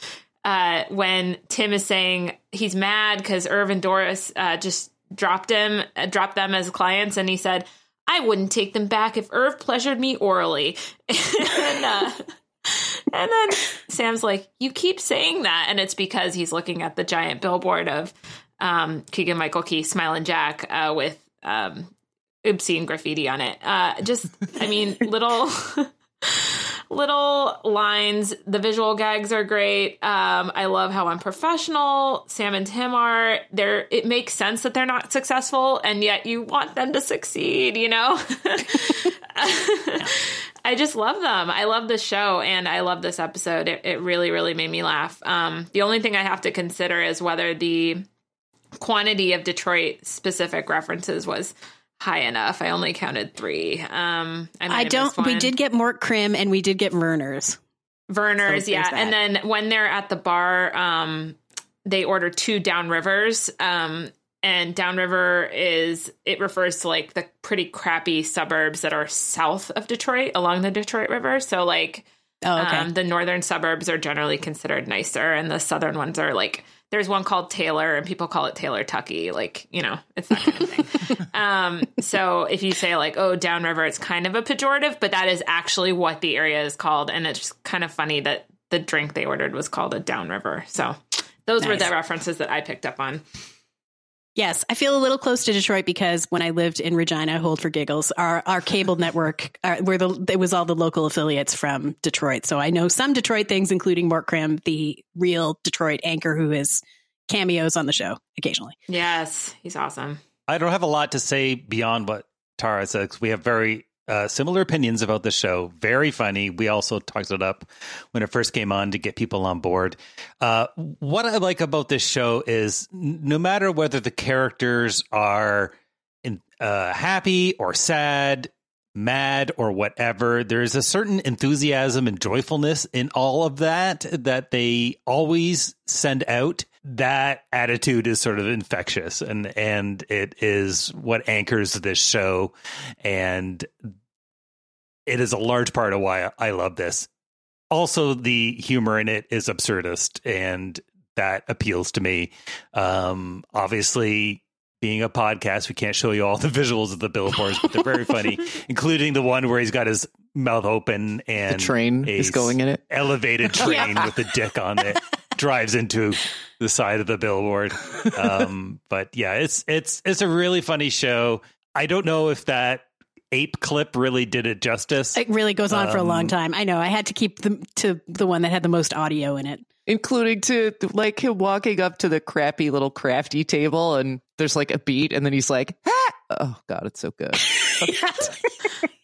uh, when Tim is saying he's mad because Irv and Doris uh, just dropped him, uh, dropped them as clients. And he said, I wouldn't take them back if Irv pleasured me orally. and, uh, and then Sam's like, you keep saying that. And it's because he's looking at the giant billboard of um, Keegan-Michael Key, Smile and Jack uh, with, um, obscene graffiti on it. Uh, just, I mean, little, little lines. The visual gags are great. Um, I love how unprofessional Sam and Tim are. They're, it makes sense that they're not successful, and yet you want them to succeed, you know? I just love them. I love this show, and I love this episode. It, it really, really made me laugh. Um, the only thing I have to consider is whether the quantity of Detroit-specific references was high enough. I only counted three. Um, I, I don't. We did get Mort Krim, and we did get Verner's. Verner's, so yeah. And then when they're at the bar, um, they order two downrivers. Um, and downriver is, it refers to like the pretty crappy suburbs that are south of Detroit along the Detroit River. So like, oh, okay. um, the northern suburbs are generally considered nicer, and the southern ones are like, there's one called Taylor, and people call it Taylor Tucky. Like, you know, it's that kind of thing. um, so if you say like, oh, downriver, it's kind of a pejorative, but that is actually what the area is called. And it's just kind of funny that the drink they ordered was called a downriver. So those nice. were the references that I picked up on. Yes, I feel a little close to Detroit because when I lived in Regina, hold for giggles, our our cable network, uh, where the it was all the local affiliates from Detroit. So I know some Detroit things, including Mort Krim, the real Detroit anchor who is cameos on the show occasionally. Yes, he's awesome. I don't have a lot to say beyond what Tara said, because we have very uh, similar opinions about the show. Very funny. We also talked it up when it first came on to get people on board. Uh, what I like about this show is n- no matter whether the characters are in, uh, happy or sad, mad or whatever, there's a certain enthusiasm and joyfulness in all of that that they always send out. That attitude is sort of infectious, and and it is what anchors this show, and it is a large part of why I love this. Also, the humor in it is absurdist, and that appeals to me. Um, obviously, being a podcast, we can't show you all the visuals of the billboards, but they're very funny, including the one where he's got his mouth open and the train is going in it. Elevated train yeah. with a dick on it drives into the side of the billboard. Um, but yeah, it's it's it's a really funny show. I don't know if that ape clip really did it justice. It really goes on um, for a long time. I know. I had to keep them to the one that had the most audio in it. Including to like him walking up to the crappy little crafty table, and there's like a beat, and then he's like, ah! Oh God, it's so good.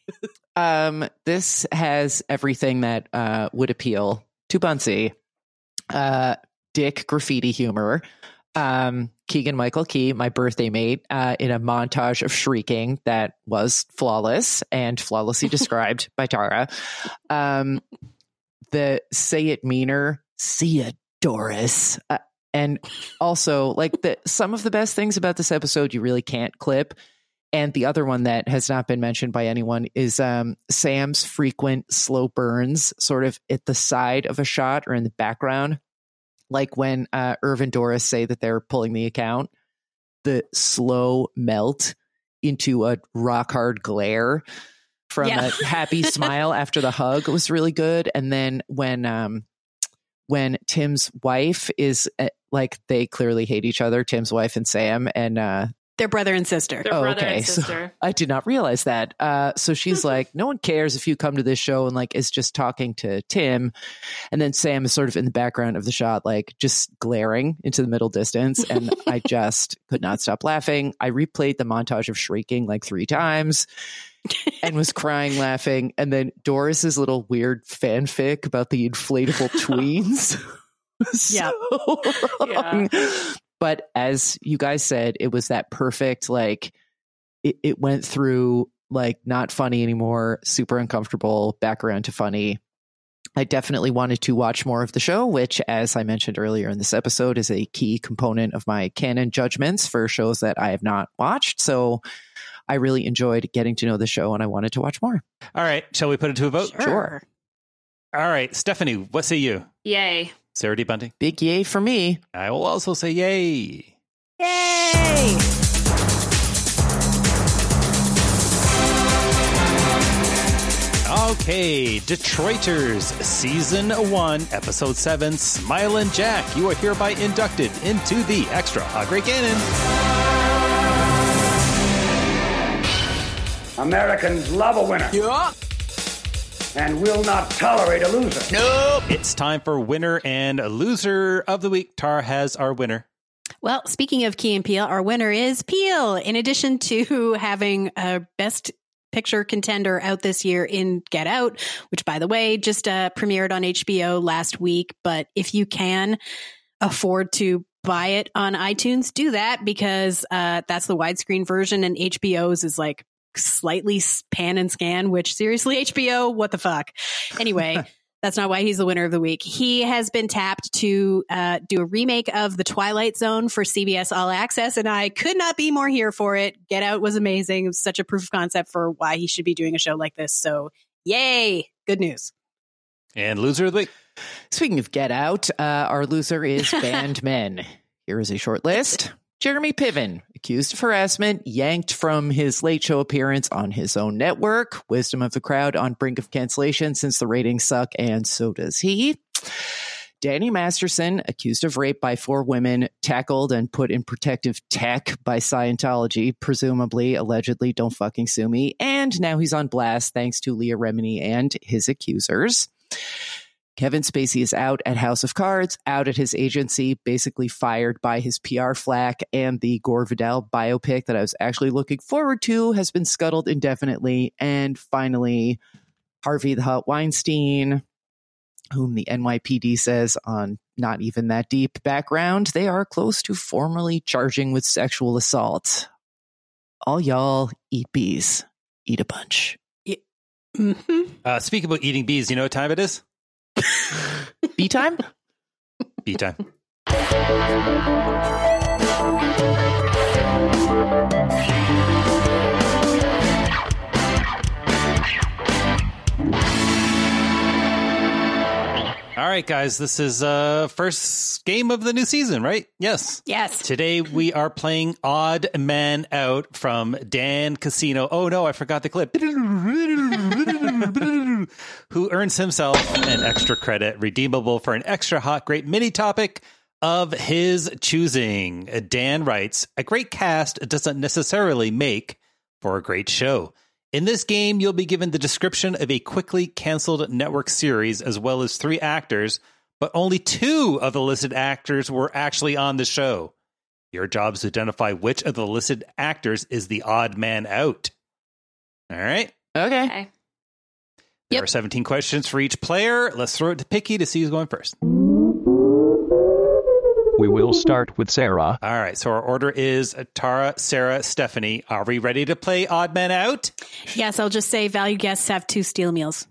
um, this has everything that uh, would appeal to Bunsey. uh, Dick Graffiti Humor, um, Keegan-Michael Key, my birthday mate, uh, in a montage of shrieking that was flawless and flawlessly described by Tara. Um, the Say It Meaner, see ya, Doris. Uh, and also, like, the some of the best things about this episode you really can't clip. And the other one that has not been mentioned by anyone is um, Sam's frequent slow burns sort of at the side of a shot or in the background. Like when uh, Irv and Doris say that they're pulling the account, the slow melt into a rock hard glare from Yeah. a happy smile after the hug was really good. And then when um, when Tim's wife is uh, like, they clearly hate each other, Tim's wife and Sam, and uh, They're brother and sister. Their oh, brother okay. and sister. So I did not realize that. Uh, so she's like, no one cares if you come to this show, and like is just talking to Tim. And then Sam is sort of in the background of the shot, like just glaring into the middle distance. And I just could not stop laughing. I replayed the montage of shrieking like three times and was crying laughing. And then Doris's little weird fanfic about the inflatable tweens. Yeah. so wrong. But as you guys said, it was that perfect, like, it, it went through, like, not funny anymore, super uncomfortable, back around to funny. I definitely wanted to watch more of the show, which, as I mentioned earlier in this episode, is a key component of my canon judgments for shows that I have not watched. So I really enjoyed getting to know the show, and I wanted to watch more. All right. Shall we put it to a vote? Sure. Sure. All right. Stephanie, what say you? Yay. Sarah D. Bunting? Big yay for me. I will also say yay. Yay! Okay, Detroiters, Season one, Episode seven, Smilin' Jack. You are hereby inducted into the Extra Hot Great Canon. Americans love a winner. Yeah. And will not tolerate a loser. Nope. It's time for winner and loser of the week. Tara has our winner. Well, speaking of Key and Peele, our winner is Peele. In addition to having a Best Picture contender out this year in Get Out, which, by the way, just uh, premiered on H B O last week. But if you can afford to buy it on iTunes, do that, because uh, that's the widescreen version, and H B O's is like slightly pan and scan, which seriously, H B O, what the fuck? Anyway, that's not why he's the winner of the week. He has been tapped to uh, do a remake of The Twilight Zone for C B S All Access, and I could not be more here for it. Get Out was amazing. It was such a proof of concept for why he should be doing a show like this. So yay, good news. And loser of the week. Speaking of Get Out, uh, our loser is Banned Men. Here is a short list. Jeremy Piven, accused of harassment, yanked from his late show appearance on his own network. Wisdom of the crowd on brink of cancellation since the ratings suck, and so does he. Danny Masterson, accused of rape by four women, tackled and put in protective tech by Scientology, presumably, allegedly, don't fucking sue me. And now he's on blast thanks to Leah Remini and his accusers. Kevin Spacey is out at House of Cards, out at his agency, basically fired by his P R flack, and the Gore Vidal biopic that I was actually looking forward to has been scuttled indefinitely. And finally, Harvey the Hot Weinstein, whom the N Y P D says on not even that deep background, they are close to formally charging with sexual assault. All y'all eat bees. Eat a bunch. Yeah. Mm-hmm. Uh, speaking about eating bees, you know what time it is? Bee time? Bee time. All right, guys, this is uh first game of the new season, right? Yes. Yes. Today we are playing Odd Man Out from Dan Casino. Oh no, I forgot the clip. Who earns himself an extra credit redeemable for an extra hot great mini topic of his choosing. Dan writes, a great cast doesn't necessarily make for a great show. In this game, you'll be given the description of a quickly canceled network series as well as three actors, but only two of the listed actors were actually on the show. Your job is to identify which of the listed actors is the odd man out. All right? Okay. Okay. There Yep. are seventeen questions for each player. Let's throw it to Picky to see who's going first. We will start with Sarah. All right. So our order is Tara, Sarah, Stephanie. Are we ready to play Odd Man Out? Yes, I'll just say value guests have two steel meals.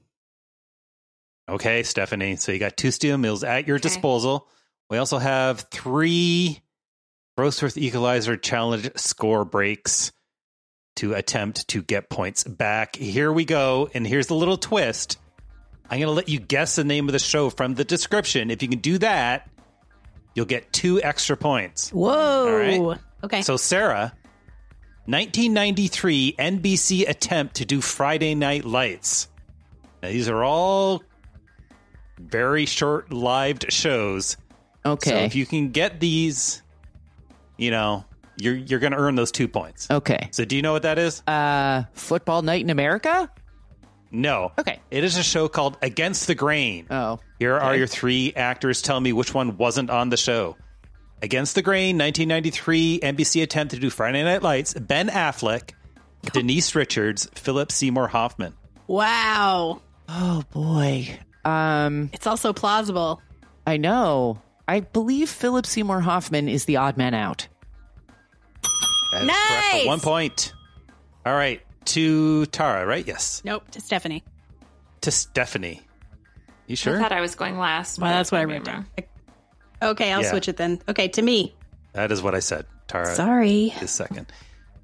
Okay, Stephanie. So you got two steel meals at your okay. disposal. We also have three Grossworth Equalizer Challenge score breaks to attempt to get points back. Here we go. And here's the little twist. I'm going to let you guess the name of the show from the description. If you can do that, you'll get two extra points. Whoa. All right? Okay. So, Sarah, nineteen ninety-three N B C attempt to do Friday Night Lights. Now, these are all very short-lived shows. Okay. So if you can get these, you know, you're you're going to earn those two points. Okay. So do you know what that is? Uh, Football Night in America? No. Okay. It is a show called Against the Grain. Oh. Here okay. are your three actors. Tell me which one wasn't on the show. Against the Grain, nineteen ninety-three N B C attempt to do Friday Night Lights. Ben Affleck, Denise Richards, Philip Seymour Hoffman. Wow. Oh, boy. Um, It's also plausible. I know. I believe Philip Seymour Hoffman is the odd man out. That is nice. correct for one point. All right. To Tara, right? Yes. Nope. To Stephanie. To Stephanie. You sure? I thought I was going last. Well, that's what I wrote down. Okay, I'll Yeah. switch it then. Okay, to me. That is what I said. Tara. Sorry. Is second.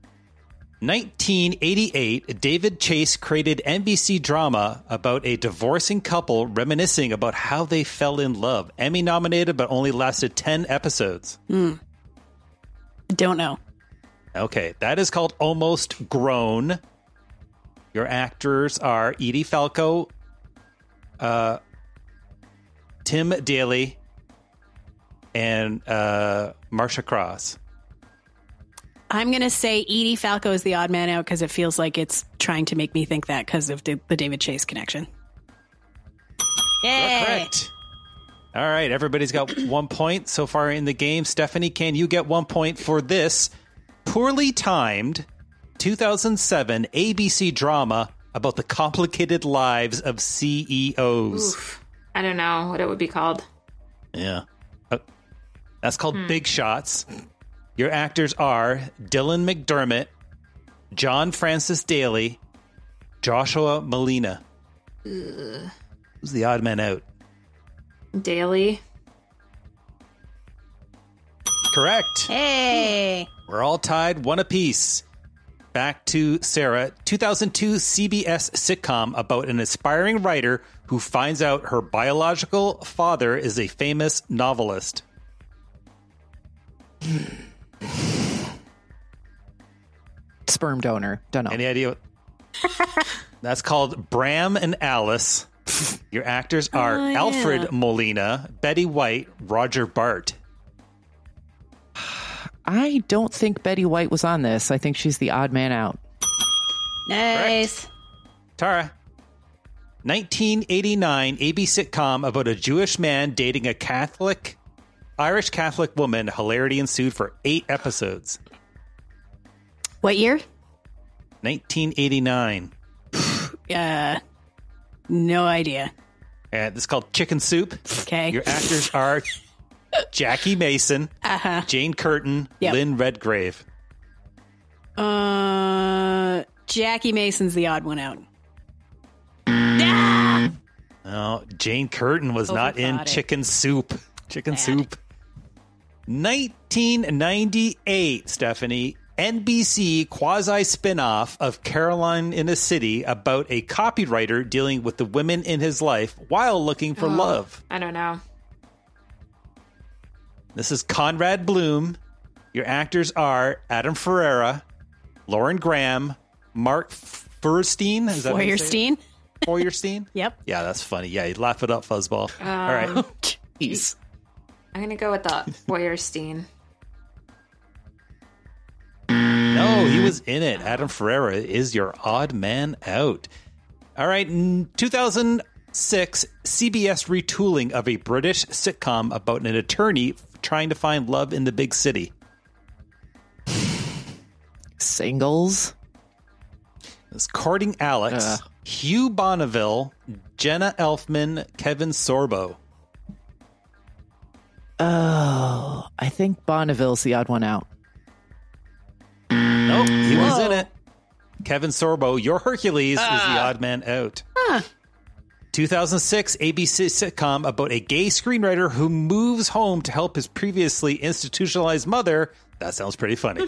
nineteen eighty-eight, David Chase created N B C drama about a divorcing couple reminiscing about how they fell in love. Emmy nominated, but only lasted ten episodes. Hmm. Don't know. Okay, that is called Almost Grown. Your actors are Edie Falco, uh, Tim Daly, and uh, Marsha Cross. I'm going to say Edie Falco is the odd man out because it feels like it's trying to make me think that because of the, the David Chase connection. Yay! You're correct. All right, everybody's got one point so far in the game. Stephanie, can you get one point for this poorly timed two thousand seven A B C drama about the complicated lives of C E Os? Oof. I don't know what it would be called. Yeah. Uh, that's called Hmm. Big Shots. Your actors are Dylan McDermott, John Francis Daly, Joshua Molina. Ugh. Who's the odd man out? Daily. Correct. Hey. We're all tied, one apiece. Back to Sarah. two thousand two C B S sitcom about an aspiring writer who finds out her biological father is a famous novelist. Sperm donor. Don't know. Any idea? What... That's called Bram and Alice. Your actors are Oh, yeah. Alfred Molina, Betty White, Roger Bart. I don't think Betty White was on this. I think she's the odd man out. Nice. Correct. Tara. nineteen eighty-nine A B sitcom about a Jewish man dating a Catholic, Irish Catholic woman. Hilarity ensued for eight episodes. What year? nineteen eighty-nine. Uh, no idea. And this is called Chicken Soup. Okay. Your actors are Jackie Mason, Uh-huh. Jane Curtin, Yep. Lynn Redgrave. Uh, Jackie Mason's the odd one out. No, Jane Curtin was not in Overthought it. Chicken Soup. Chicken Soup. nineteen ninety-eight, Stephanie. N B C quasi spin-off of Caroline in a City about a copywriter dealing with the women in his life while looking for Oh, love. I don't know. This is Conrad Bloom. Your actors are Adam Ferreira, Lauren Graham, Mark Feuerstein. Is that how you say it? Feuerstein? Feuerstein? Yep. Yeah, that's funny. Yeah, you laugh it up, Fuzzball. Um, All right. Jeez. I'm going to go with the Feuerstein. No, he was in it. Adam Ferreira is your odd man out. All right. In two thousand six, C B S retooling of a British sitcom about an attorney trying to find love in the big city. Singles. It's Courting Alex, Uh. Hugh Bonneville, Jenna Elfman, Kevin Sorbo. Oh, I think Bonneville's the odd one out. Nope, he Whoa. was in it. Kevin Sorbo, your Hercules, Ah. is the odd man out. Huh. two thousand six A B C sitcom about a gay screenwriter who moves home to help his previously institutionalized mother. That sounds pretty funny.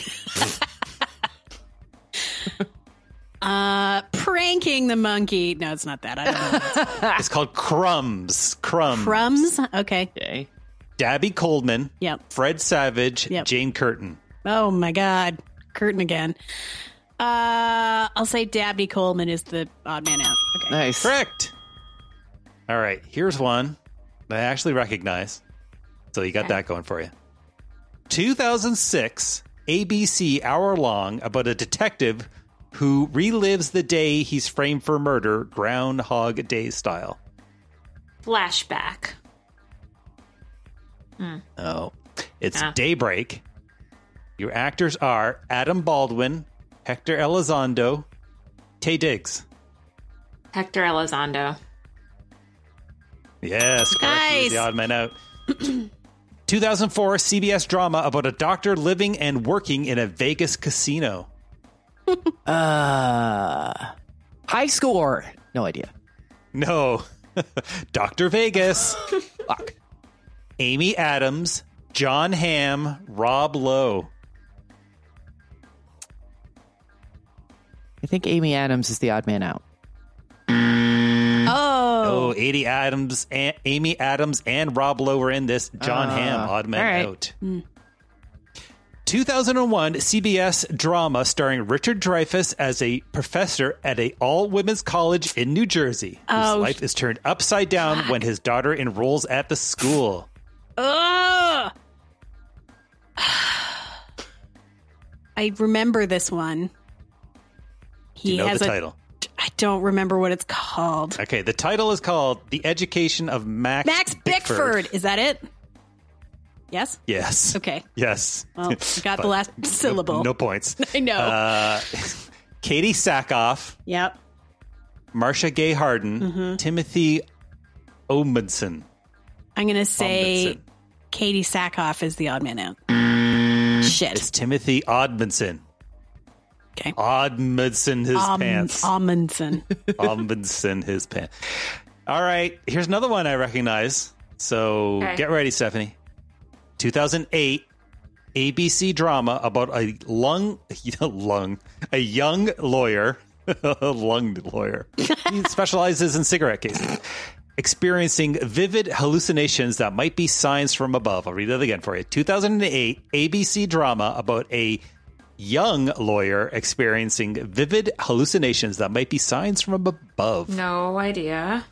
Uh, pranking the monkey. No, it's not that. I don't know. It's called Crumbs. Crumbs. Crumbs? Okay. Okay. Dabby Coleman. Yep. Fred Savage. Yep. Jane Curtin. Oh my God. Curtin again. Uh, I'll say Dabney Coleman is the odd man out. Okay. Nice. Correct. All right. Here's one that I actually recognize. So you got Okay. that going for you. two thousand six A B C hour long about a detective who relives the day he's framed for murder, Groundhog Day style. Flashback. Hmm. Oh, it's Ah. Daybreak. Your actors are Adam Baldwin, Hector Elizondo, Taye Diggs. Hector Elizondo. Yes, correct. He's Nice. the odd man out. two thousand four C B S drama about a doctor living and working in a Vegas casino. Uh, high score. No idea. No. Doctor Vegas. Fuck. Amy Adams, John Hamm, Rob Lowe. I think Amy Adams is the odd man out. Oh. Oh, Amy Adams, and, Amy Adams and Rob Lowe were in this. John Ah, Hamm, odd man all right. out. two thousand one C B S drama starring Richard Dreyfuss as a professor at a all-women's college in New Jersey. Oh, His life is turned upside down when his daughter enrolls at the school. Ugh. I remember this one. He Do you know has the a, title? I don't remember what it's called. Okay, the title is called The Education of Max, Max Bickford. Is that it? Yes? Yes. Okay. Yes. Well, I got the But last no- syllable. No, points. I know. Uh, Katie Sackhoff, Yep. Marcia Gay Harden, Mhm. Timothy Omundson. I'm going to say Omundson. Katie Sackhoff is the odd man out. Shit. It's Timothy Odmundson. Okay. Odmundson his Om- pants. Amundsen. Odmundson his pants. All right. Here's another one I recognize. So Okay. get ready, Stephanie. two thousand eight A B C drama about a lung, lung, a young lawyer, lung lawyer. He specializes in cigarette cases, experiencing vivid hallucinations that might be signs from above. I'll read that again for you. two thousand eight A B C drama about a young lawyer experiencing vivid hallucinations that might be signs from above. No idea.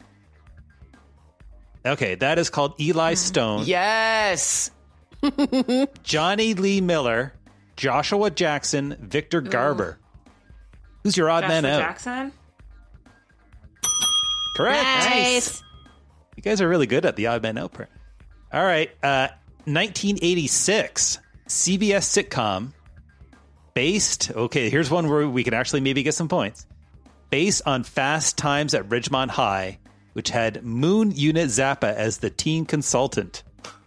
Okay, that is called Eli Stone. Yes. Johnny Lee Miller, Joshua Jackson, Victor Garber. Who's your odd man Joshua out? Jackson. Correct. Nice. You guys are really good at the odd man out part. All right. Uh, nineteen eighty-six C B S sitcom based. Okay, here's one where we can actually maybe get some points. Based on Fast Times at Ridgemont High, which had Moon Unit Zappa as the teen consultant.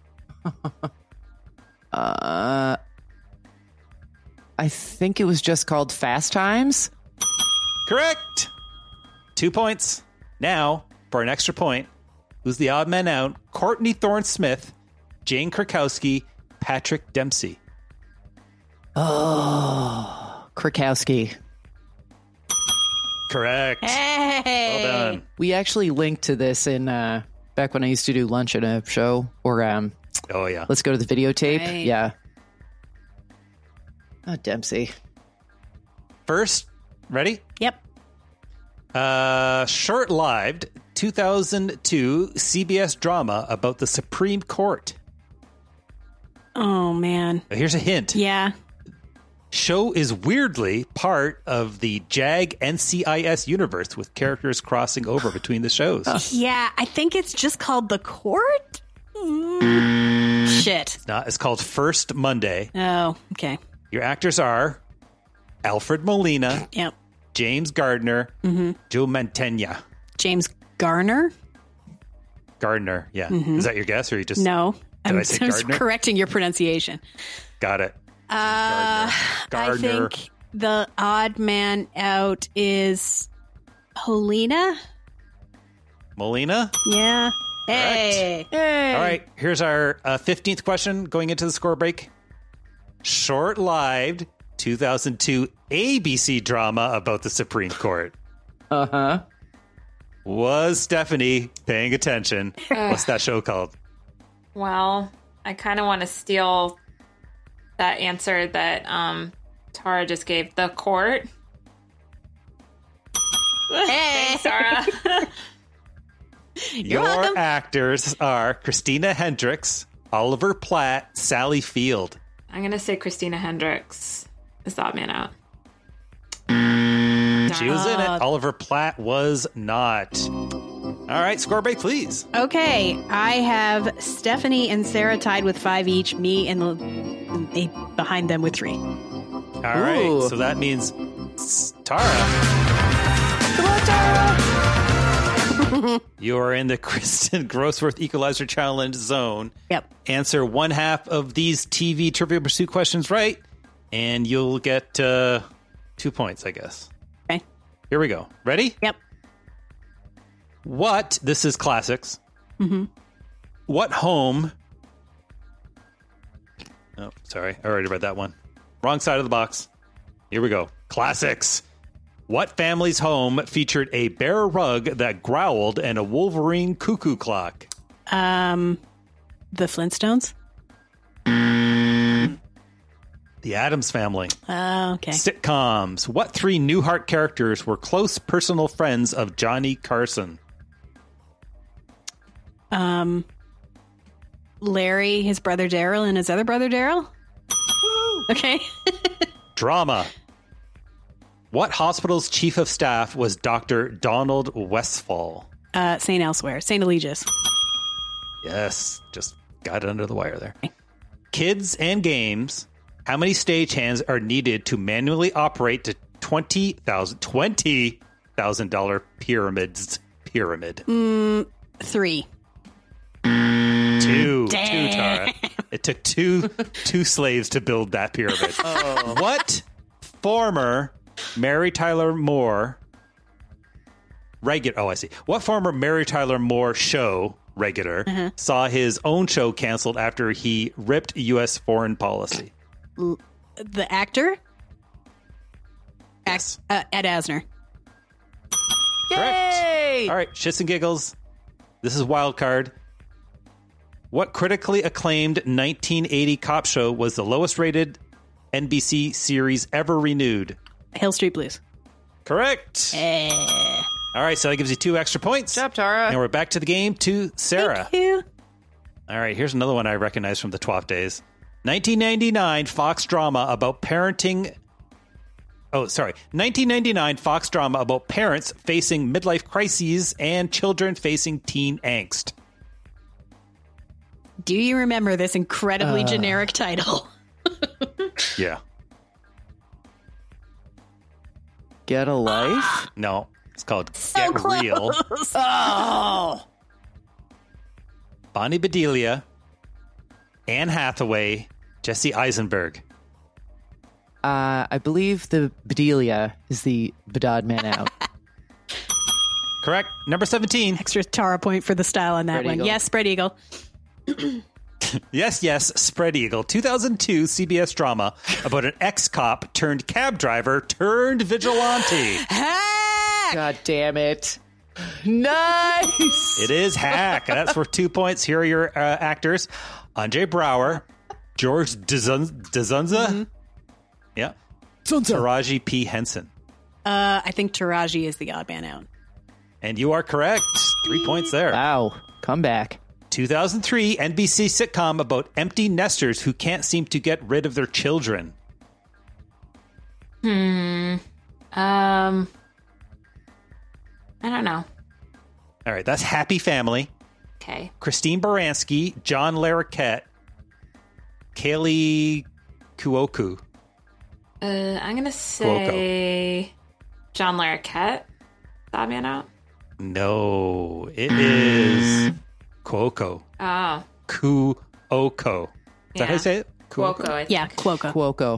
Uh, I think it was just called Fast Times. Correct. Two points. Now, for an extra point, who's the odd man out? Courtney Thorne Smith, Jane Krakowski, Patrick Dempsey. Oh, Krakowski. Correct. Hey. Well done. We actually linked to this in uh, back when I used to do lunch at a show, or um, Oh, yeah. let's go to the videotape. Right. Yeah. Oh, Dempsey. First, ready? Yep. Uh, short-lived two thousand two C B S drama about the Supreme Court. Oh, man. Here's a hint. Yeah. Show is weirdly part of the JAG N C I S universe with characters crossing over between the shows. Yeah, I think it's just called The Court? Mm. Shit. It's not. It's called First Monday. Oh, okay. Your actors are Alfred Molina, Yep. James Gardner, Mm-hmm. Joe Mantegna. James Garner? Gardner, yeah. Mhm. Is that your guess, or you just No. I'm, I say I'm Gardner? correcting your pronunciation. Got it. Uh, Gardner. I think the odd man out is Polina. Molina? Yeah. Hey. Hey. All right, here's our uh, fifteenth question going into the score break. Short-lived two thousand two A B C drama about the Supreme Court. Uh-huh. Was Stephanie paying attention? What's that show called? Well, I kind of want to steal that answer that um, Tara just gave. The Court. Hey, Sarah. Your welcome. actors are Christina Hendricks, Oliver Platt, Sally Field. I'm going to say Christina Hendricks is the odd man out. She was in it. Oliver Platt was not. All right, score break, please. Okay, I have Stephanie and Sarah tied with five each. Me and the, eight behind them with three. All right, Ooh. so that means s- Tara. Come on, Tara! You are in the Kristen Grossworth Equalizer Challenge zone. Yep. Answer one half of these T V Trivial Pursuit questions right, and you'll get uh, two points, I guess. Okay. Here we go. Ready? Yep. What, this is classics. Mm-hmm. What home... Oh, sorry. I already read that one. Wrong side of the box. Here we go. Classics. What family's home featured a bear rug that growled and a Wolverine cuckoo clock? Um, the Flintstones. The Addams Family. Oh, okay. Sitcoms. What three Newhart characters were close personal friends of Johnny Carson? Um, Larry, his brother Daryl, and his other brother Daryl. Okay. Drama. What hospital's chief of staff was Doctor Donald Westfall? Uh, Saint Elsewhere, Saint Eligius. Yes, just got it under the wire there. Kids and games. How many stagehands are needed to manually operate the twenty thousand twenty thousand dollar pyramids? Pyramid. Mm, three. Two. Damn. Two, Tara. It took two two slaves to build that pyramid. Oh. What former Mary Tyler Moore regular? Oh, I see. What former Mary Tyler Moore show regular Uh-huh. saw his own show canceled after he ripped U S foreign policy? L- the actor? Yes. Uh, Ed Asner. Correct. All right, shits and giggles. This is wild card. What critically acclaimed nineteen eighty cop show was the lowest rated N B C series ever renewed? Hill Street Blues. Correct. Eh. All right, so that gives you two extra points. Good job, Tara. And we're back to the game to Sarah. Thank you. All right, here's another one I recognize from the twelve days. nineteen ninety-nine Fox drama about parenting. Oh, sorry. nineteen ninety-nine Fox drama about parents facing midlife crises and children facing teen angst. Do you remember this incredibly Uh. generic title? Yeah. Get a life? No, it's called So Get close. Real. Oh. Bonnie Bedelia, Anne Hathaway, Jesse Eisenberg. Uh, I believe the Bedelia is the Bedod man out. Correct. Number seventeen. Extra Tara point for the style on that Spread one. eagle. Yes, spread eagle. Yes, yes, Spread Eagle. two thousand two C B S drama about an ex-cop turned cab driver turned vigilante. God damn it. Nice. It is Hack. That's worth two points. Here are your uh, actors. Andre Brower, George Dzunza, Dzunza? Mm-hmm. Yeah. Taraji P. Henson. Uh, I think Taraji is the odd man out. And you are correct. Three points there. Wow. Come back. two thousand three N B C sitcom about empty nesters who can't seem to get rid of their children. Hmm. Um. I don't know. All right, that's Happy Family. Okay. Christine Baranski, John Larroquette, Kaylee Cuoco. Uh, I'm gonna say John Larroquette. Odd man out. No, it is Cuoco. Oh. Cuoco. Is Yeah. that how you say it? Cuoco, I think. Yeah, Cuoco. Cuoco.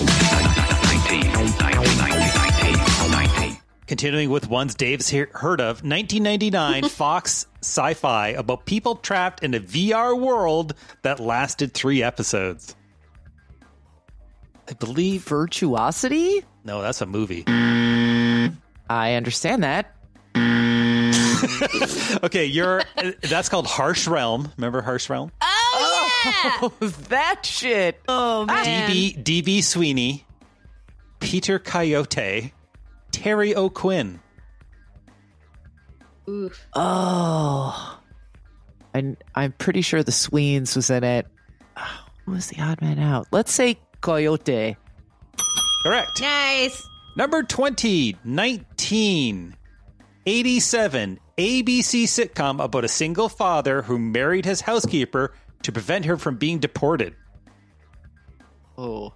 Continuing with ones Dave's he- heard of, nineteen ninety-nine Fox sci-fi about people trapped in a V R world that lasted three episodes. I believe Virtuosity? No, that's a movie. I understand that. Okay, you're that's called Harsh Realm. Remember Harsh Realm? Oh, yeah. Oh, that shit. Oh, man. D B D B Sweeney, Peter Coyote, Terry O'Quinn. Oof. Oh. I, I'm pretty sure the Sweens was in it. Oh, who was the odd man out? Let's say Coyote. Correct. Nice. Number twenty, nineteen eighty-seven A B C sitcom about a single father who married his housekeeper to prevent her from being deported. Oh.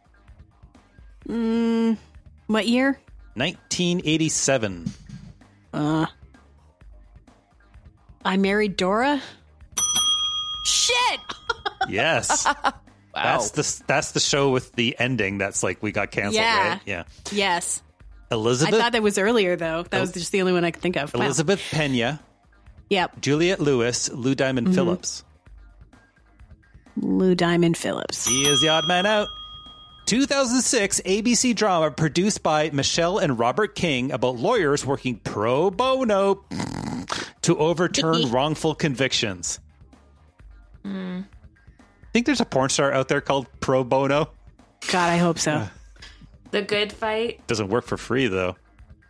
Mm, what year? nineteen eighty-seven. Uh, I Married Dora? Shit! Yes. Wow. That's the that's the show with the ending that's like we got canceled, Yeah. right? Yeah. Yes. Elizabeth I thought that was earlier, though. That was just the only one I could think of. Wow. Elizabeth Pena, Yep. Juliette Lewis, Lou Diamond Mhm. Phillips. Lou Diamond Phillips. He is the odd man out. two thousand six A B C drama produced by Michelle and Robert King about lawyers working pro bono to overturn wrongful convictions. Mm. Think there's a porn star out there called Pro Bono? God, I hope so. The Good Fight. Doesn't work for free, though.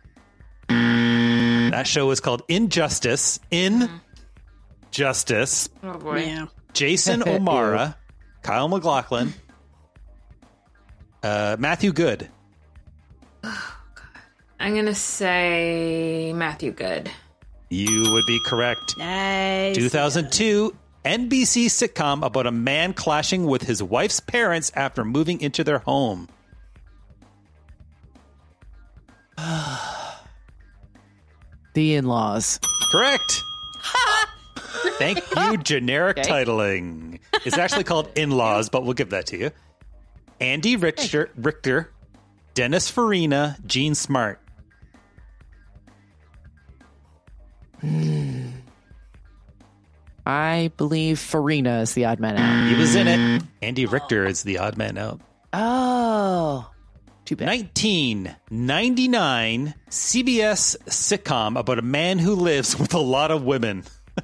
That show is called Injustice. Injustice. Oh, boy. Yeah. Jason O'Mara, Kyle MacLachlan, uh, Matthew Good. I'm going to say Matthew Good. You would be correct. Nice. two thousand two N B C sitcom about a man clashing with his wife's parents after moving into their home. The In-Laws. Correct. Thank you, generic Okay. titling. It's actually called In-Laws, but we'll give that to you. Andy Richter, Richter Dennis Farina, Gene Smart. I believe Farina is the odd man out. He was in it. Andy Richter is the odd man out. Oh. Too bad. nineteen ninety-nine C B S sitcom about a man who lives with a lot of women.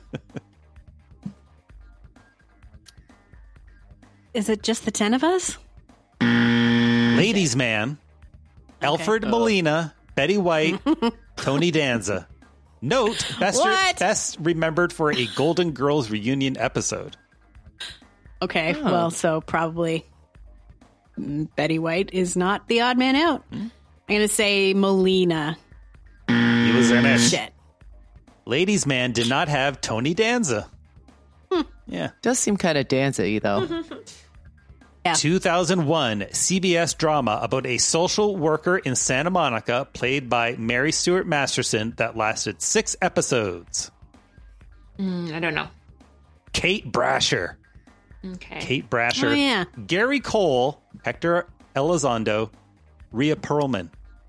Is it just the ten of us? Ladies Man, Alfred Molina, Betty White, Tony Danza. Note, best, What? best remembered for a Golden Girls reunion episode. Okay, well, so probably mm, Betty White is not the odd man out. I'm going to say Molina. He was in it. Shit. Ladies Man did not have Tony Danza. Yeah. Does seem kind of Danza-y, though. Yeah. two thousand one C B S drama about a social worker in Santa Monica played by Mary Stuart Masterson that lasted six episodes. Mm, I don't know. Kate Brasher. Okay. Kate Brasher. Oh, yeah. Gary Cole, Hector Elizondo, Rhea Perlman.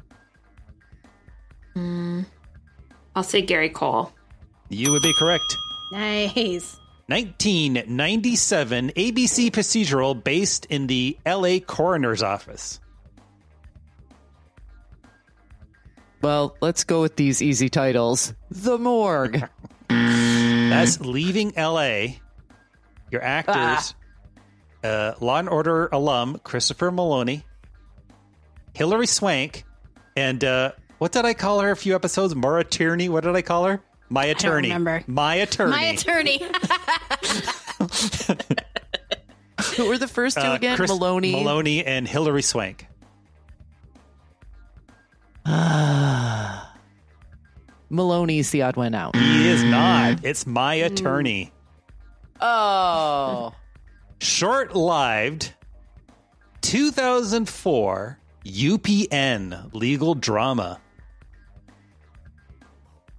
Mm, I'll say Gary Cole. You would be correct. Nice. nineteen ninety-seven A B C procedural based in the L A coroner's office. Well, let's go with these easy titles. The Morgue. That's Leaving L A. Your actors, uh, Law and Order alum Christopher Maloney, Hilary Swank, and uh, what did I call her a few episodes? Maura Tierney. What did I call her? My attorney. remember. My attorney. My attorney. Who were the first two Uh, again? Chris Maloney. Maloney and Hilary Swank. Maloney's the odd one out. He is not. It's My Attorney. Oh. Short-lived two thousand four U P N legal drama.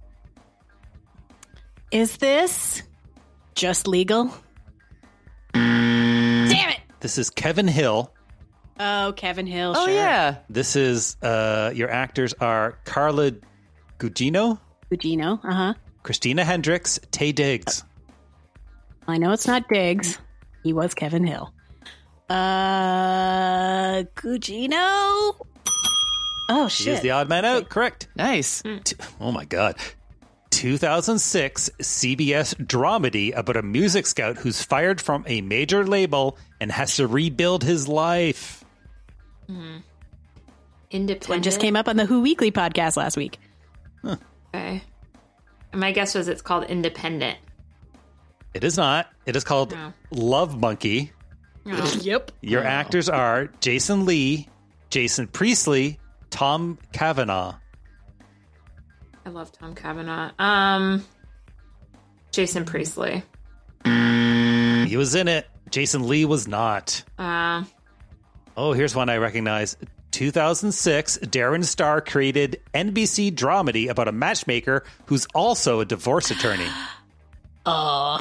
Is this just legal? This is Kevin Hill. Oh, Kevin Hill. Oh, sure. yeah. This is, uh, your actors are Carla Gugino, Gugino, uh-huh. Christina Hendricks, Taye Diggs. I know it's not Diggs. He was Kevin Hill. Uh, Gugino? Oh, She shit. is the odd man out. Correct. Nice. T- Oh, my God. two thousand six C B S dramedy about a music scout who's fired from a major label and has to rebuild his life. Hmm. Independent. One just came up on the Who Weekly podcast last week. Huh. Okay. My guess was it's called Independent. It is not. It is called Oh. Love Monkey. Oh. Yep. Your actors are Jason Lee, Jason Priestley, Tom Cavanaugh. I love Tom Cavanaugh. Um, Jason Priestley. He was in it. Jason Lee was not. Uh, Oh, here's one I recognize. two thousand six, Darren Star created N B C dramedy about a matchmaker who's also a divorce attorney. Oh.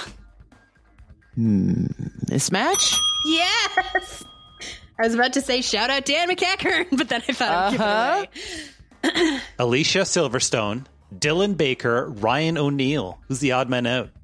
Mismatch? Yes! I was about to say shout out Dan McEachern, but then I thought I'd give it away. Alicia Silverstone, Dylan Baker, Ryan O'Neal. Who's the odd man out?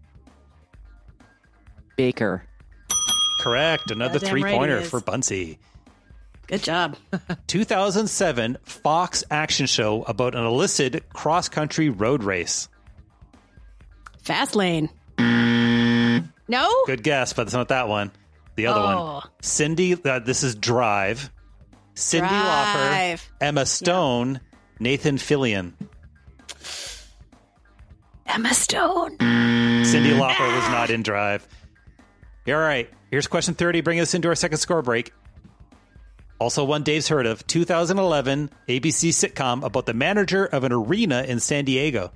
Baker. Correct. Another Goddamn three-pointer right it is. for Bunsey. Good job. two thousand seven Fox action show about an illicit cross-country road race. Fast Lane. No? Good guess, but it's not that one. The other Oh. one. Cindy, uh, this is Drive. Cyndi Drive. Lauper, Emma Stone, Nathan Fillion. Emma Stone. Cyndi Lauper was not in Drive. All right, here's question thirty. Bring us into our second score break. Also one Dave's heard of. two thousand eleven A B C sitcom about the manager of an arena in San Diego.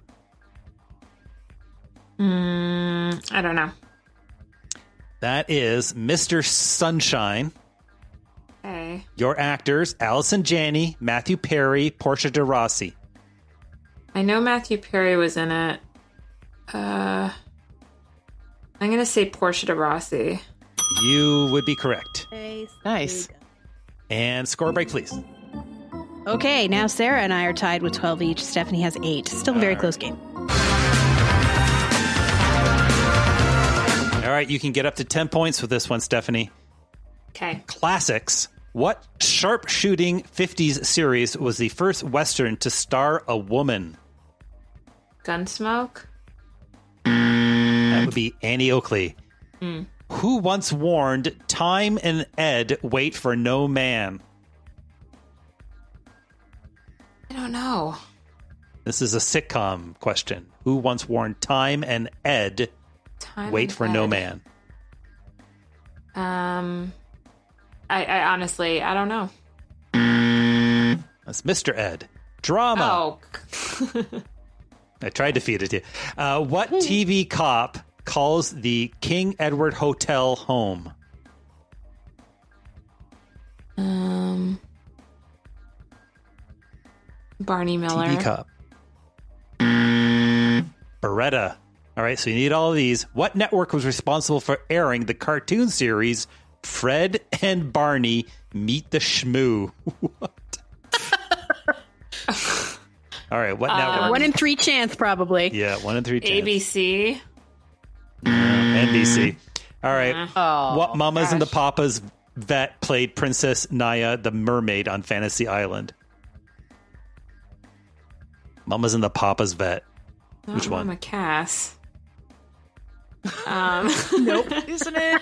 mm, I don't know. That is Mister Sunshine. Okay. Your actors, Allison Janney, Matthew Perry, Portia de Rossi. I know Matthew Perry was in it. Uh, I'm going to say Portia de Rossi. You would be correct. Nice. And score break, please. Okay, now Sarah and I are tied with twelve each. Stephanie has eight. Still a very All close game. All right, you can get up to ten points with this one, Stephanie. Okay. Classics. What sharpshooting fifties series was the first Western to star a woman? Gunsmoke? That would be Annie Oakley. Mm. Who once warned Time and Ed wait for no man? I don't know. This is a sitcom question. Who once warned Time and Ed Time wait and for no Ed. man? Um, I, I honestly, I don't know. That's Mister Ed. Drama. Oh. I tried to feed it to you. Uh, what T V cop calls the King Edward Hotel home? Um, Barney Miller. T V cop. Beretta. All right, so you need all of these. What network was responsible for airing the cartoon series Fred and Barney Meet the Shmoo? What? All right, what Uh, network? one in three chance, probably. Yeah, one in three chance. A B C. N B C. All right. Oh, what Mamas and the gosh. Papas vet played Princess Naya the Mermaid on Fantasy Island? Mamas and the Papas vet. Not Which one? Mama Cass. Um, nope, isn't it?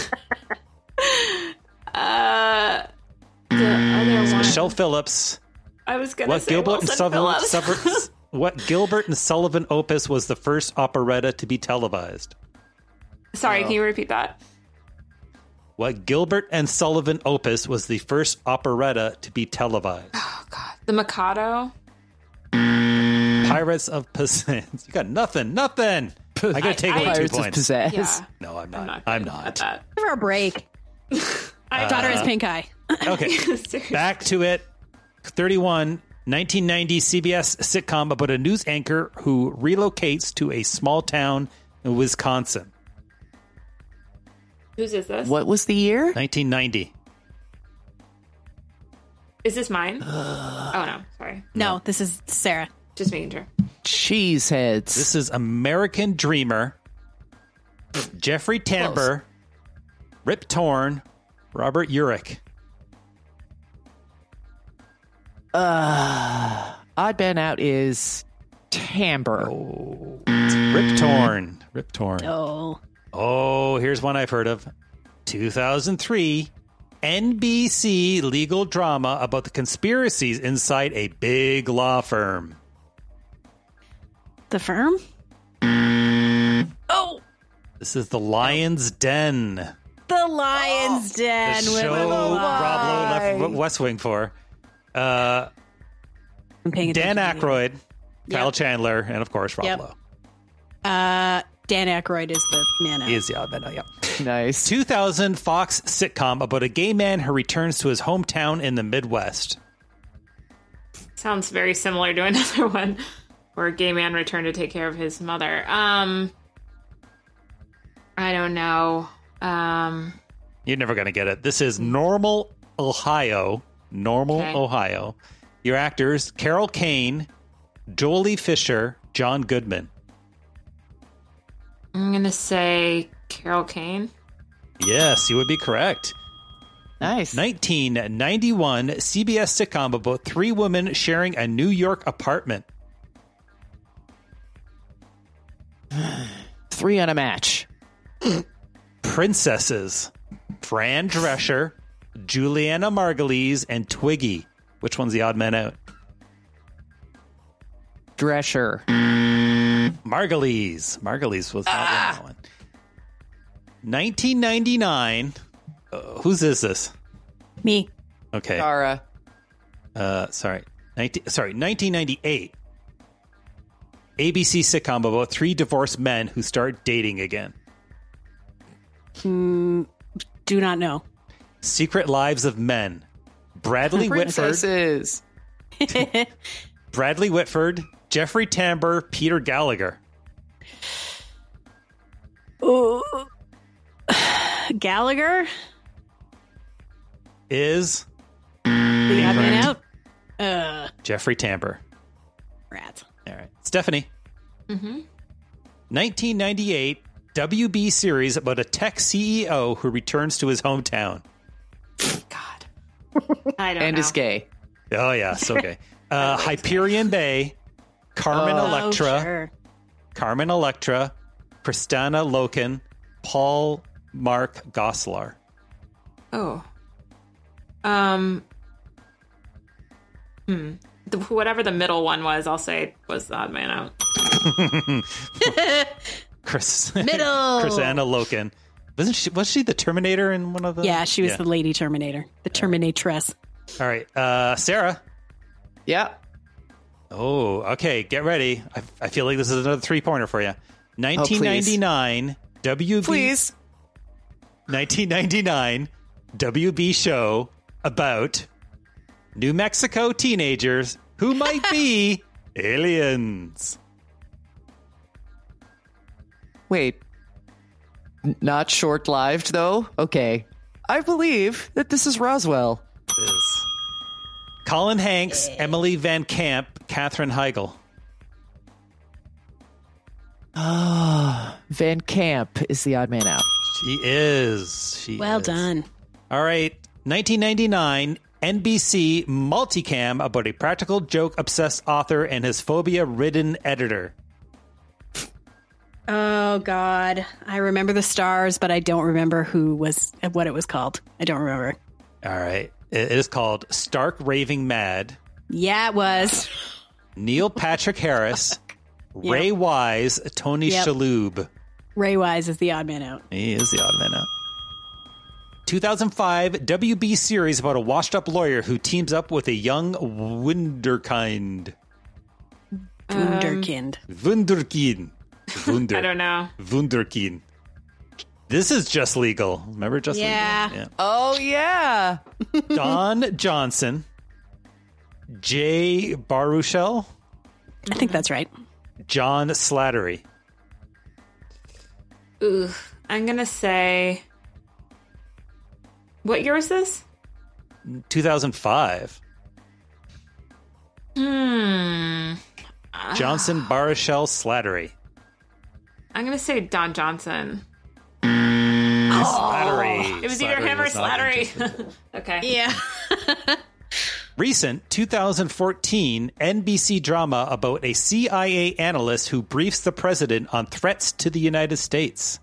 uh, the other It's one. Michelle Phillips. I was gonna What say Gilbert and Wilson Sullivan, Phillips. Sullivan- what Gilbert and Sullivan opus was the first operetta to be televised? Sorry, can you repeat that? What Gilbert and Sullivan opus was the first operetta to be televised? Oh God, the Mikado. Pirates of Penzance. You got nothing, nothing. I gotta I- take I- away two Pirates of points. Pizzazz. Yeah. No, I'm not. I'm not. I'm good not. at that. Give her a break. I Daughter has pink eye. Okay, Seriously. back to it. thirty-one, nineteen ninety C B S sitcom about a news anchor who relocates to a small town in Wisconsin. Whose is this? What was the year? nineteen ninety. Is this mine? oh, no. Sorry. No, this is Sarah. Just making sure. Cheeseheads. This is American Dreamer. Jeffrey Tambor. Close. Rip Torn. Robert Urich. Uh, odd man out is Tambor. Oh, it's Rip Torn. Rip Torn. Oh. Oh, here's one I've heard of. two thousand three, N B C legal drama about the conspiracies inside a big law firm. The Firm? Oh! This is The Lion's Den. The Lion's oh, Den. The show Rob Lowe left West Wing for. Uh, Dan Aykroyd, Kyle yep. Chandler, and of course Rob yep. Lowe. Uh, Dan Aykroyd is the man out. He is the odd man out, yep. Nice. two thousand Fox sitcom about a gay man who returns to his hometown in the Midwest. Sounds very similar to another one where a gay man returned to take care of his mother. Um, I don't know. Um, You're never going to get it. This is Normal, Ohio. Normal, okay. Ohio. Your actors, Carol Kane, Jolie Fisher, John Goodman. I'm going to say Carol Kane. Yes, you would be correct. Nice. nineteen ninety-one C B S sitcom about three women sharing a New York apartment. Three on a match. Princesses. Fran Drescher, Juliana Margulies, and Twiggy. Which one's the odd man out? Drescher. Margulies. Margulies was not ah. in that one. nineteen ninety-nine. Uh, whose is this? Me. Okay. Tara. Uh, sorry. nineteen, sorry, nineteen ninety-eight. A B C sitcom about three divorced men who start dating again. Mm, do not know. Secret Lives of Men. Bradley Whitford. Bradley Whitford, Jeffrey Tambor, Peter Gallagher. Ooh. Gallagher? Is the odd man out? Uh, Jeffrey Tambor. Rats. All right. Stephanie. Mm-hmm. nineteen ninety-eight W B series about a tech C E O who returns to his hometown. God. I don't and know. is gay. Oh, yeah. So gay. Uh, Hyperion Bay, Carmen oh, Electra, sure. Carmen Electra, Kristana Loken, Paul Mark Gosselaar. Oh. Um. Hmm. The, whatever the middle one was, I'll say was the odd man out. Chris, middle. Kristana Loken. Wasn't she? Was she the Terminator in one of the? Yeah, she was yeah. the Lady Terminator, the Terminatress. All right, uh, Sarah. Yeah. Oh, okay. Get ready. I, I feel like this is another three pointer for you. nineteen ninety-nine oh, W B. Please. nineteen ninety-nine W B show about New Mexico teenagers who might be aliens. Wait. N- not short-lived, though? Okay. I believe that this is Roswell. It is. Colin Hanks, Emily Van Camp, Katherine Heigl. Ah, Van Camp is the odd man out. She is. She well is. done. All right. nineteen ninety-nine N B C multicam about a practical joke obsessed author and his phobia ridden editor. Oh God, I remember the stars, but I don't remember who was what it was called. I don't remember. All right. It is called Stark Raving Mad. Yeah, it was. Neil Patrick Harris, yep. Ray Wise, Tony yep. Shalhoub. Ray Wise is the odd man out. He is the odd man out. two thousand five W B series about a washed-up lawyer who teams up with a young wunderkind. Wunderkind. Um, Wunderkind. Wunder. I don't know. Wunderkind. This is Just Legal. Remember Just yeah. Legal? Yeah. Oh, yeah. Don Johnson. Jay Baruchel. I think that's right. John Slattery. Ooh, I'm going to say What year is this? two thousand five. Hmm. Johnson, Baruchel, Slattery. I'm going to say Don Johnson. Slattery. It was either Slattery him or was not Slattery. Okay. Yeah. Recent two thousand fourteen N B C drama about a C I A analyst who briefs the president on threats to the United States.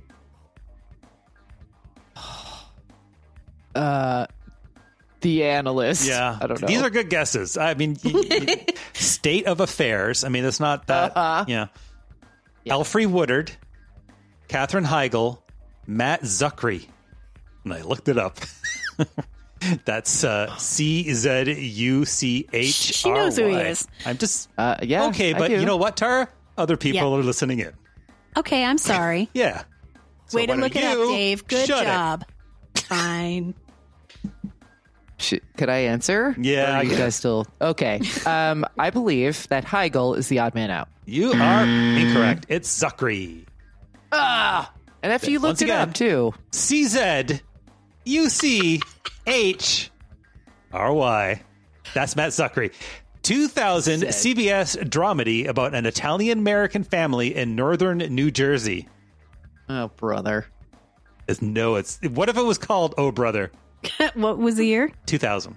Uh, the analyst. Yeah. I don't know. These are good guesses. I mean, y- y- state of affairs. I mean, it's not that. Uh-huh. Yeah. Elfrey Woodard, Katherine Heigl, Matt Zuckery. And I looked it up. That's uh, C Z U C H R Y. She knows who he is. I'm just uh, yeah. Okay, I but do. you know what, Tara? Other people Yeah. are listening in. Okay, I'm sorry. Yeah. So Way to why look don't it up, you Dave. Good shut it? job. Fine. Sh- could I answer? Yeah, Or are I you guess. guys still okay? Um, I believe that Heigl is the odd man out. You are incorrect. It's Zuckery. Ah, and after you Once looked it again, up too. C Z U C H R Y. That's Matt Zuckery. two thousand Zed. C B S dramedy about an Italian-American family in northern New Jersey. Oh, brother. It's, no, it's... What if it was called Oh Brother? What was the year? two thousand.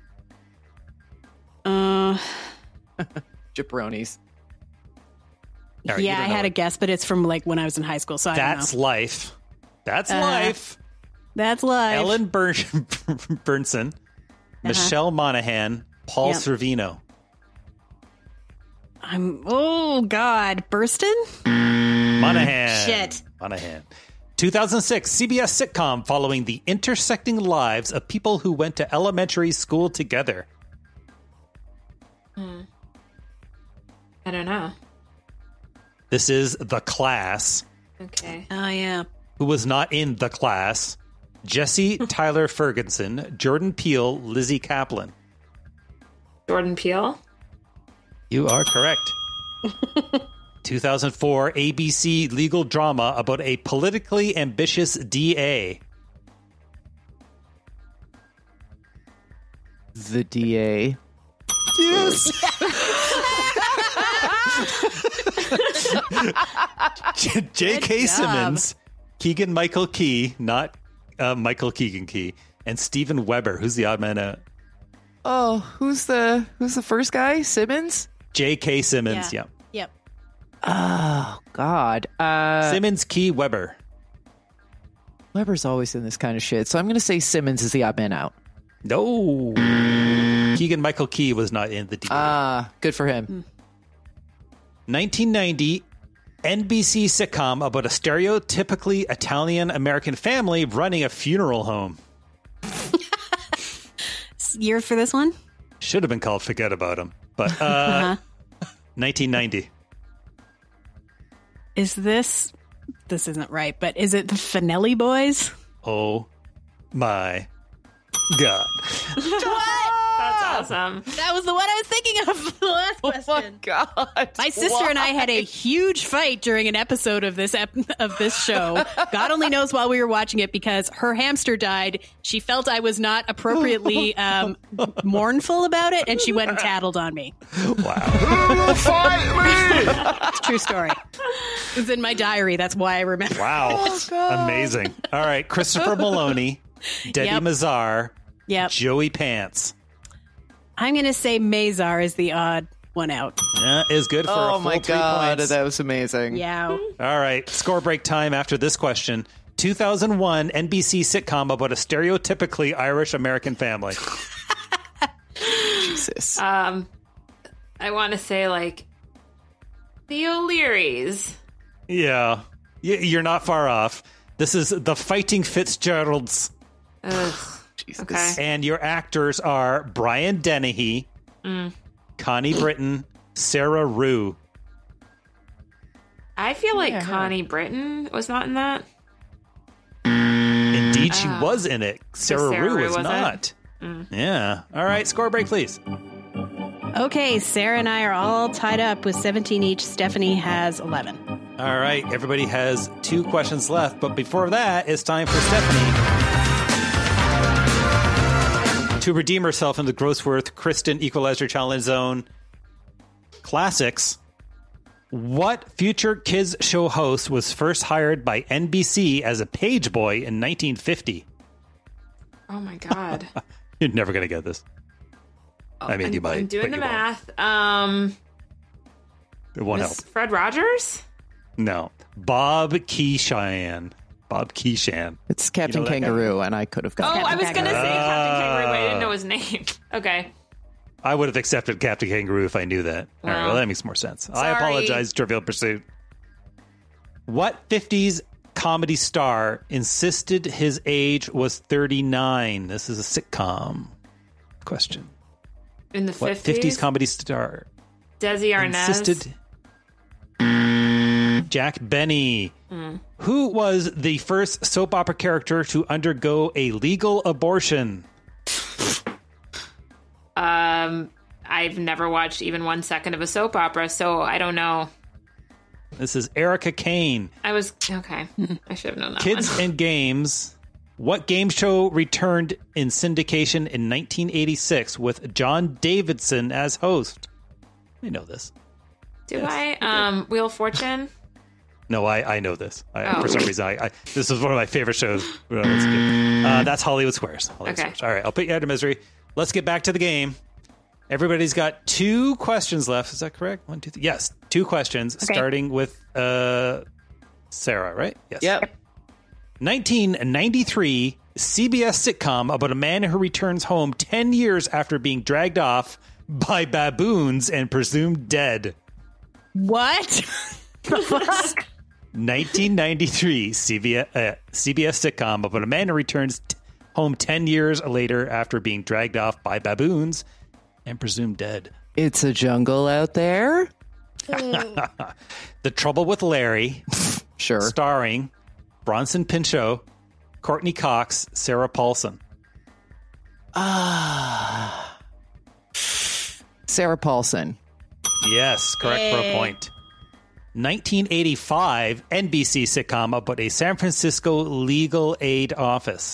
Uh, Jabronis. All right, you yeah, don't I know had it. a guess, but it's from like when I was in high school, so I That's don't know. life. That's Uh, life. That's live. Ellen Bern- Bernson, Michelle Monaghan, Paul Yep. Servino. I'm. Oh God, Burston. Monaghan. Shit. Monaghan. two thousand six C B S sitcom following the intersecting lives of people who went to elementary school together. Hmm. I don't know. This is The Class. Okay. Oh yeah. Who was not in The Class? Jesse Tyler Ferguson, Jordan Peele, Lizzie Kaplan. Jordan Peele. You are correct. two thousand four A B C legal drama about a politically ambitious D A. The D A. Yes. J K. Good job. Simmons, Keegan Michael Key, not uh, Michael Keegan Key, and Steven Weber. Who's the odd man out? Oh, who's the who's the first guy? Simmons? J K. Simmons, yeah. Yep. Oh God. Uh, Simmons, Key, Weber. Weber's always in this kind of shit, so I'm going to say Simmons is the odd man out. No. Keegan Michael Key was not in the D A. Ah, good for him. nineteen ninety N B C sitcom about a stereotypically Italian-American family running a funeral home. Year for this one? Should have been called Forget About Him, but uh, Uh-huh. nineteen ninety. Is this? This isn't right, but is it the Finelli Boys? Oh my God. That's awesome. That was the one I was thinking of. The last question. God. My sister and I had a huge fight during an episode of this ep- of this show. God only knows while we were watching it because her hamster died. She felt I was not appropriately um, mournful about it, and she went and tattled on me. Wow. Fight me! It's a true story. It was in my diary. That's why I remember. Wow. Amazing. All right. Christopher Maloney, Debbie Yep. Mazar, Yep. Joey Pants. I'm going to say Mazar is the odd one out. Yeah, is good for a Oh full my three God, points. that was amazing. Yeah. All right. Score break time after this question. two thousand one N B C sitcom about a stereotypically Irish-American family. Jesus. Um, I want to say like the O'Learys. Yeah. Y- You're not far off. This is The Fighting Fitzgeralds. Ugh. Jesus. Okay. And your actors are Brian Dennehy, Mm. Connie Britton, Sarah Rue. I feel like Yeah. Connie Britton was not in that. Indeed, she Oh. was in it. Sarah, Sarah Rue Rue, was was it? not. Mm. Yeah. All right. Score break, please. Okay, Sarah and I are all tied up with seventeen each. Stephanie has eleven. All right. Everybody has two questions left. But before that, it's time for Stephanie To redeem herself in the Grossworth Kristen Equalizer Challenge Zone Classics, what future kids show host was first hired by N B C as a page boy in nineteen fifty? Oh my God. You're never going to get this. Oh, I mean, I'm, you might. I'm doing but the you won't. math. Um, It won't Miss help. Fred Rogers? No. Bob Keeshan. Bob Keeshan. It's Captain You know that guy? Kangaroo, and I could have Oh, gotten I was going to say Captain Kangaroo, but I didn't Ah. know his name. Okay. I would have accepted Captain Kangaroo if I knew that. All right, Wow. well, that makes more sense. I Sorry. apologize, Trivial Pursuit. What fifties comedy star insisted his age was thirty-nine? This is a sitcom question. In the What fifties? fifties comedy star Desi Arnaz. insisted? Jack Benny. Mm. Who was the first soap opera character to undergo a legal abortion? Um, I've never watched even one second of a soap opera, so I don't know. This is Erica Kane. I was okay. I should have known that Kids one. and Games. What game show returned in syndication in nineteen eighty-six with John Davidson as host? I know this. Do I? Um, Wheel of Fortune. No, I, I know this. I, Oh. For some reason, I, I this was one of my favorite shows. when I was a kid. Uh, that's Hollywood Squares. Hollywood Okay. Squares. All right, I'll put you out of misery. Let's get back to the game. Everybody's got two questions left. Is that correct? One, two, three. Yes, two questions, Okay. starting with uh, Sarah, right? Yes. Yep. nineteen ninety-three C B S sitcom about a man who returns home ten years after being dragged off by baboons and presumed dead. What? The fuck? nineteen ninety-three C B S, uh, C B S sitcom about a man who returns t- home ten years later after being dragged off by baboons and presumed dead. It's a jungle out there. The Trouble with Larry. Sure. Starring Bronson Pinchot, Courtney Cox, Sarah Paulson. Ah. Sarah Paulson. Yes, correct for a Yay. point. nineteen eighty-five N B C sitcom about a San Francisco legal aid office.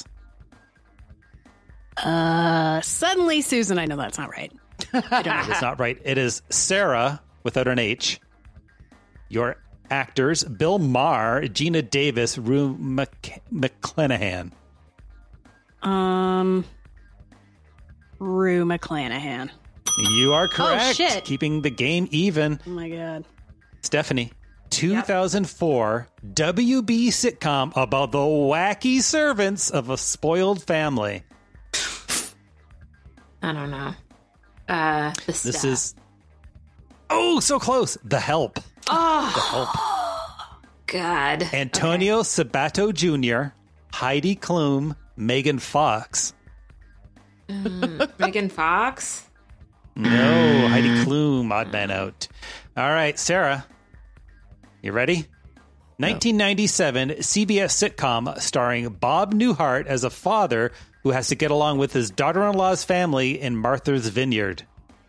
Uh, suddenly, Susan. I know that's not right. I don't know. That is not right. It is Sarah without an H. Your actors: Bill Maher, Gina Davis, Rue Mc- McClanahan. Um, Rue McClanahan. You are correct. Oh, shit. Keeping the game even. Oh my god. Stephanie, two thousand four W B sitcom about the wacky servants of a spoiled family. I don't know. Uh, the This staff. is oh so close. The Help. Oh, The Help. God. Antonio Sabato Junior, Heidi Klum, Megan Fox. Mm, Megan Fox. No, Heidi Klum, odd man out. All right, Sarah, you ready? nineteen ninety-seven C B S sitcom starring Bob Newhart as a father who has to get along with his daughter-in-law's family in Martha's Vineyard.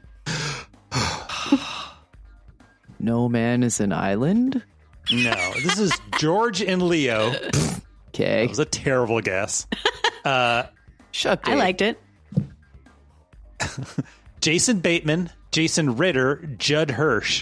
No Man is an Island? No, this is George and Leo. Okay. That was a terrible guess. Uh, Shut I liked it. Jason Bateman, Jason Ritter, Judd Hirsch.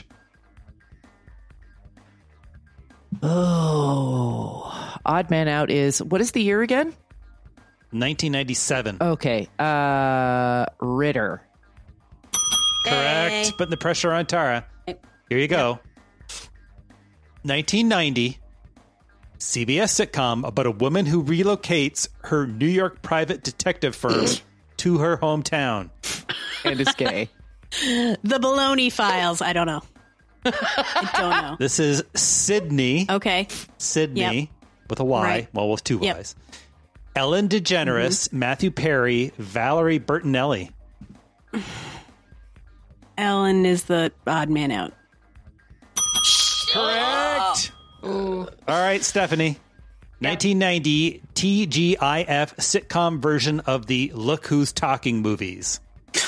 Oh. Odd Man Out is, what is the year again? nineteen ninety-seven. Okay. Uh, Ritter. Correct. Putting the pressure on Tara. Here you go. nineteen ninety C B S sitcom about a woman who relocates her New York private detective firm to her hometown. And is gay. The Baloney Files. I don't know. I don't know. This is Sydney. Okay. Sydney Yep. with a Y. Right. Well, with two Yep. Y's. Ellen DeGeneres, Mm-hmm. Matthew Perry, Valerie Bertinelli. Ellen is the odd man out. Correct. All right, Stephanie. nineteen ninety T G I F sitcom version of the Look Who's Talking movies.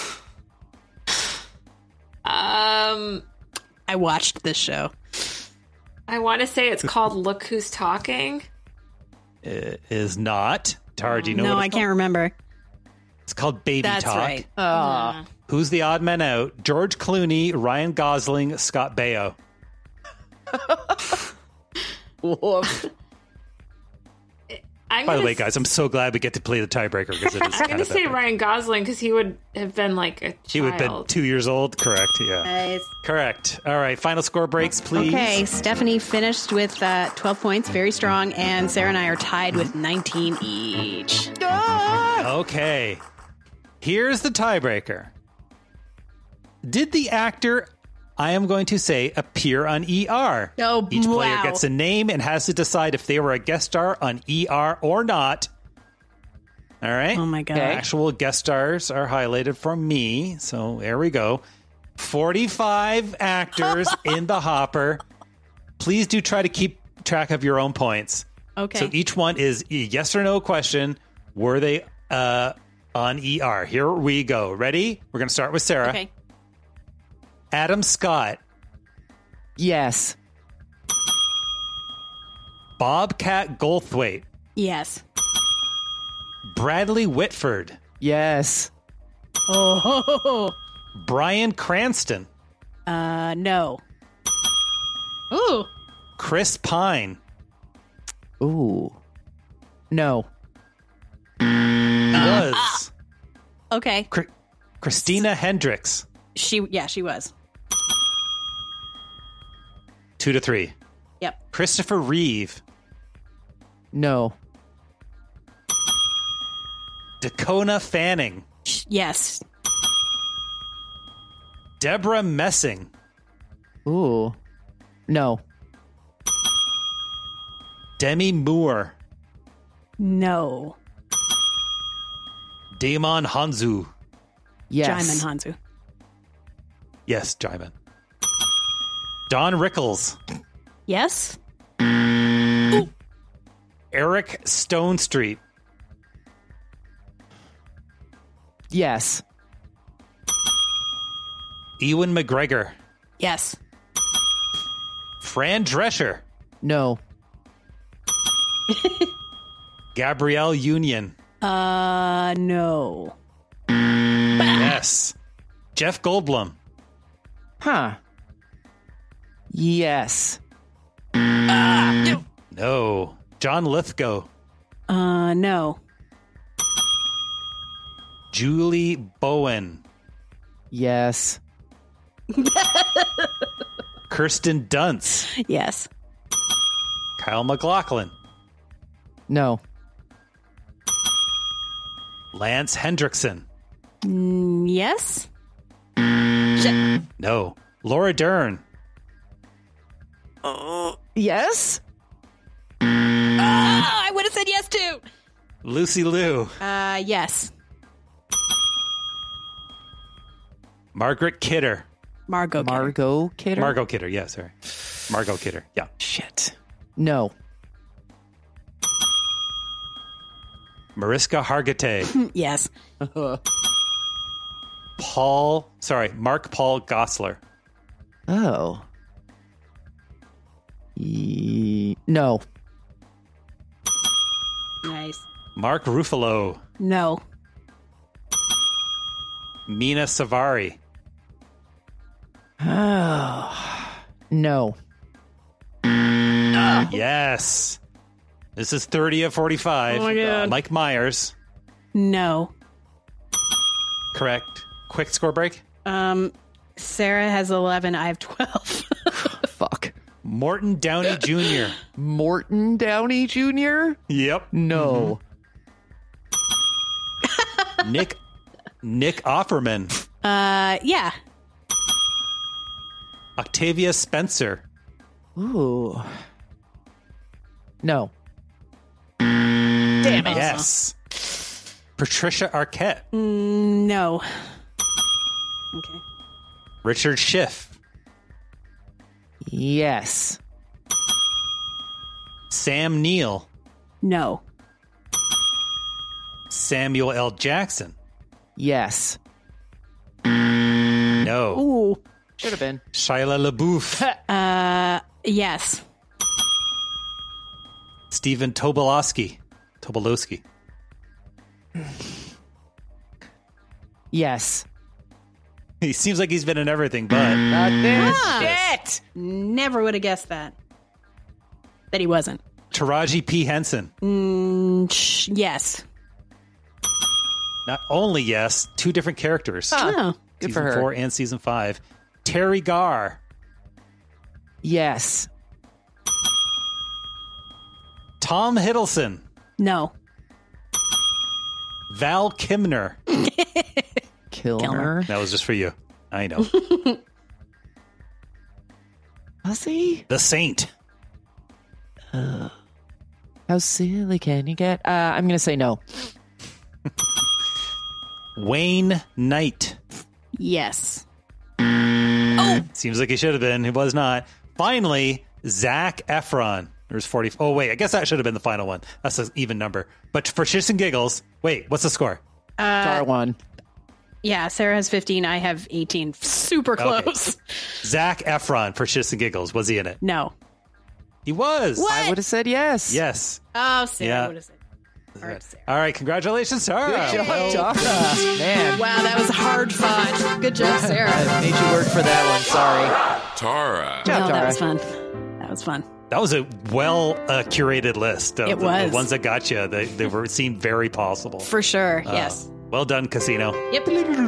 Um, I watched this show. I want to say it's called Look Who's Talking. It is not. Tara, do you know no, what I it's can't remember. It's called Baby That's Talk. right. Oh. Who's the odd man out? George Clooney, Ryan Gosling, Scott Baio. Woof. I'm By the gonna way, guys, I'm so glad we get to play the tiebreaker because it is I'm kind going to of say epic. Ryan Gosling because he would have been like a child. He would have been two years old. Correct. Yeah. Nice. Correct. All right. Final score breaks, please. Okay, Stephanie finished with uh, twelve points, very strong, and Sarah and I are tied with nineteen each. Okay. Here's the tiebreaker. Did the actor, I am going to say, appear on E R? Oh, Each player wow. gets a name and has to decide if they were a guest star on E R or not. All right. Oh, my God. Actual guest stars are highlighted for me. So there we go. forty-five actors in the hopper. Please do try to keep track of your own points. Okay. So each one is a yes or no question. Were they uh, on E R? Here we go. Ready? We're going to start with Sarah. Okay. Adam Scott. Yes. Bobcat Goldthwait. Yes. Bradley Whitford. Yes. Oh. Bryan Cranston. Uh, no. Ooh. Chris Pine. Ooh. No. He was. Okay. Cr- Christina Hendricks. She, yeah, she was. Two to three. Yep. Christopher Reeve. No. Dakota Fanning. Sh- Yes. Deborah Messing. Ooh. No. Demi Moore. No. Damon Hanzu. Yes. Jaimin Hanzu. Yes, Jaimin. Don Rickles. Yes. Eric Stone Street. Yes. Ewan McGregor. Yes. Fran Drescher. No. Gabrielle Union. Uh, no. Yes. Jeff Goldblum. Huh. Yes. No. John Lithgow. Uh, no. Julie Bowen. Yes. Kirsten Dunst. Yes. Kyle MacLachlan. No. Lance Hendrickson. Mm, yes. No. Laura Dern. Uh, yes. Ah, I would have said yes too. Lucy Liu. Uh, yes. Margaret Kidder. Margot. Kidder. Margot Kidder. Margot Kidder. Yeah, sorry. Margot Kidder. Yeah. Shit. No. Mariska Hargitay. Yes. Paul. Sorry. Mark Paul Gosselaar. Oh. Ye- no. Nice. Mark Ruffalo. No. Mina Savari. Oh. No. Yes. This is thirty of forty-five. Oh my God. Mike Myers. No. Correct. Quick score break. Um, Sarah has eleven. I have twelve. Fuck. Morton Downey Junior Morton Downey Junior? Yep. No. Mm-hmm. Nick Nick Offerman. Uh, yeah. Octavia Spencer. Ooh. No. Damn it. Yes. Patricia Arquette. Mm, no. Okay. Richard Schiff. Yes. Sam Neill. No. Samuel L. Jackson. Yes. No. Ooh. Should have been. Shia LaBeouf. Uh, yes. Stephen Tobolowsky. Tobolowsky. Yes. He seems like he's been in everything, but not this Ah. shit. Never would have guessed that. That he wasn't. Taraji P. Henson. Mm, sh- yes. Not only yes, two different characters. Oh, good season for her. four and season five. Terry Garr. Yes. Tom Hiddleston. No. Val Kilmer. Kilmer. That was just for you. I know. Was he? The Saint. Uh, how silly can you get? Uh, I'm going to say no. Wayne Knight. Yes. Oh! Seems like he should have been. He was not. Finally, Zac Efron. There's forty. Oh, wait. I guess that should have been the final one. That's an even number. But for shits and giggles, wait, what's the score? Uh, Tara won. Yeah, Sarah has fifteen. I have eighteen. Super close. Okay. Zac Efron for shits and giggles. Was he in it? No. He was. What? I would have said yes. Yes. Oh, Sarah Yeah. would have said. All right, Sarah. All right. Congratulations, Sarah. Good job, Well, Tara. Man. Wow, that was hard fought. Good job, Sarah. I made you work for that one. Sorry. Tara. Good job, No, that Tara. was fun. That was fun. That was a well uh, curated list. Of It the, was. the ones that got you. They, they were seemed very possible. For sure. Uh, Yes. Well done, Casino. Yep.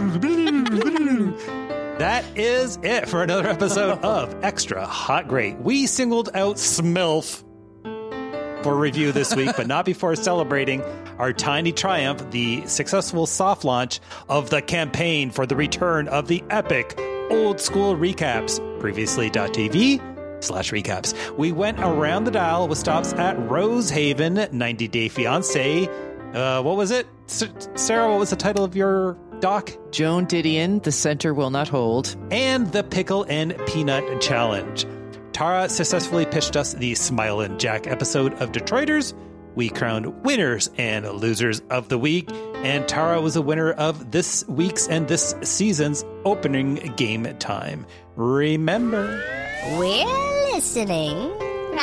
That is it for another episode of Extra Hot Great. We singled out Smilf for review this week, but not before celebrating our tiny triumph, the successful soft launch of the campaign for the return of the epic old school recaps, previously.tv slash recaps. We went around the dial with stops at Rosehaven, ninety Day Fiancé. Uh, what was it? S- Sarah, what was the title of your doc? Joan Didion, The Center Will Not Hold. And the Pickle and Peanut Challenge. Tara successfully pitched us the Smile and Jack episode of Detroiters. We crowned winners and losers of the week, and Tara was a winner of this week's and this season's opening game time. Remember, We're listening.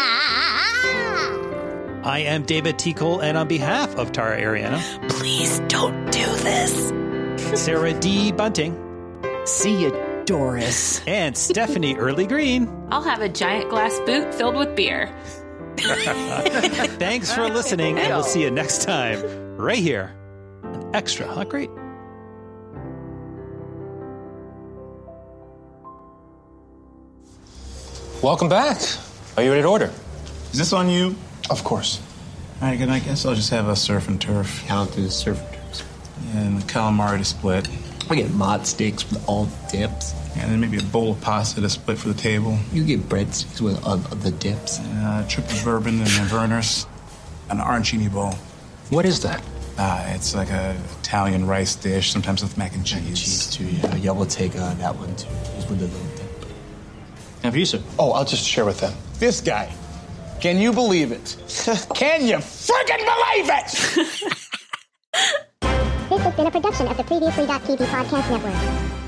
I am David T. Cole, and on behalf of Tara Ariana, Please don't do this. Sarah D. Bunting, See you, Doris. and Stephanie Early Green. I'll have a giant glass boot filled with beer. Thanks for listening, and we'll see you next time right here on Extra Hot Great. Welcome back. Are you ready to order? Is this on you? Of course. All right, good. I guess I'll just have a surf and turf. Count the surf and turfs. Yeah, and the calamari to split. I get mod sticks with all dips. Yeah, and then maybe a bowl of pasta to split for the table. You get breadsticks with uh, the dips. Uh, triple bourbon and a Verner's. An arancini bowl. What is that? Uh, it's like a Italian rice dish, sometimes with mac and cheese. Mac and cheese, too, yeah. Yeah, we'll take uh, that one, too. Just with the little dip. Have you, sir? Oh, I'll just share with them. This guy. Can you believe it? Can you freaking believe it? This has been a production of the Previously.T V podcast network.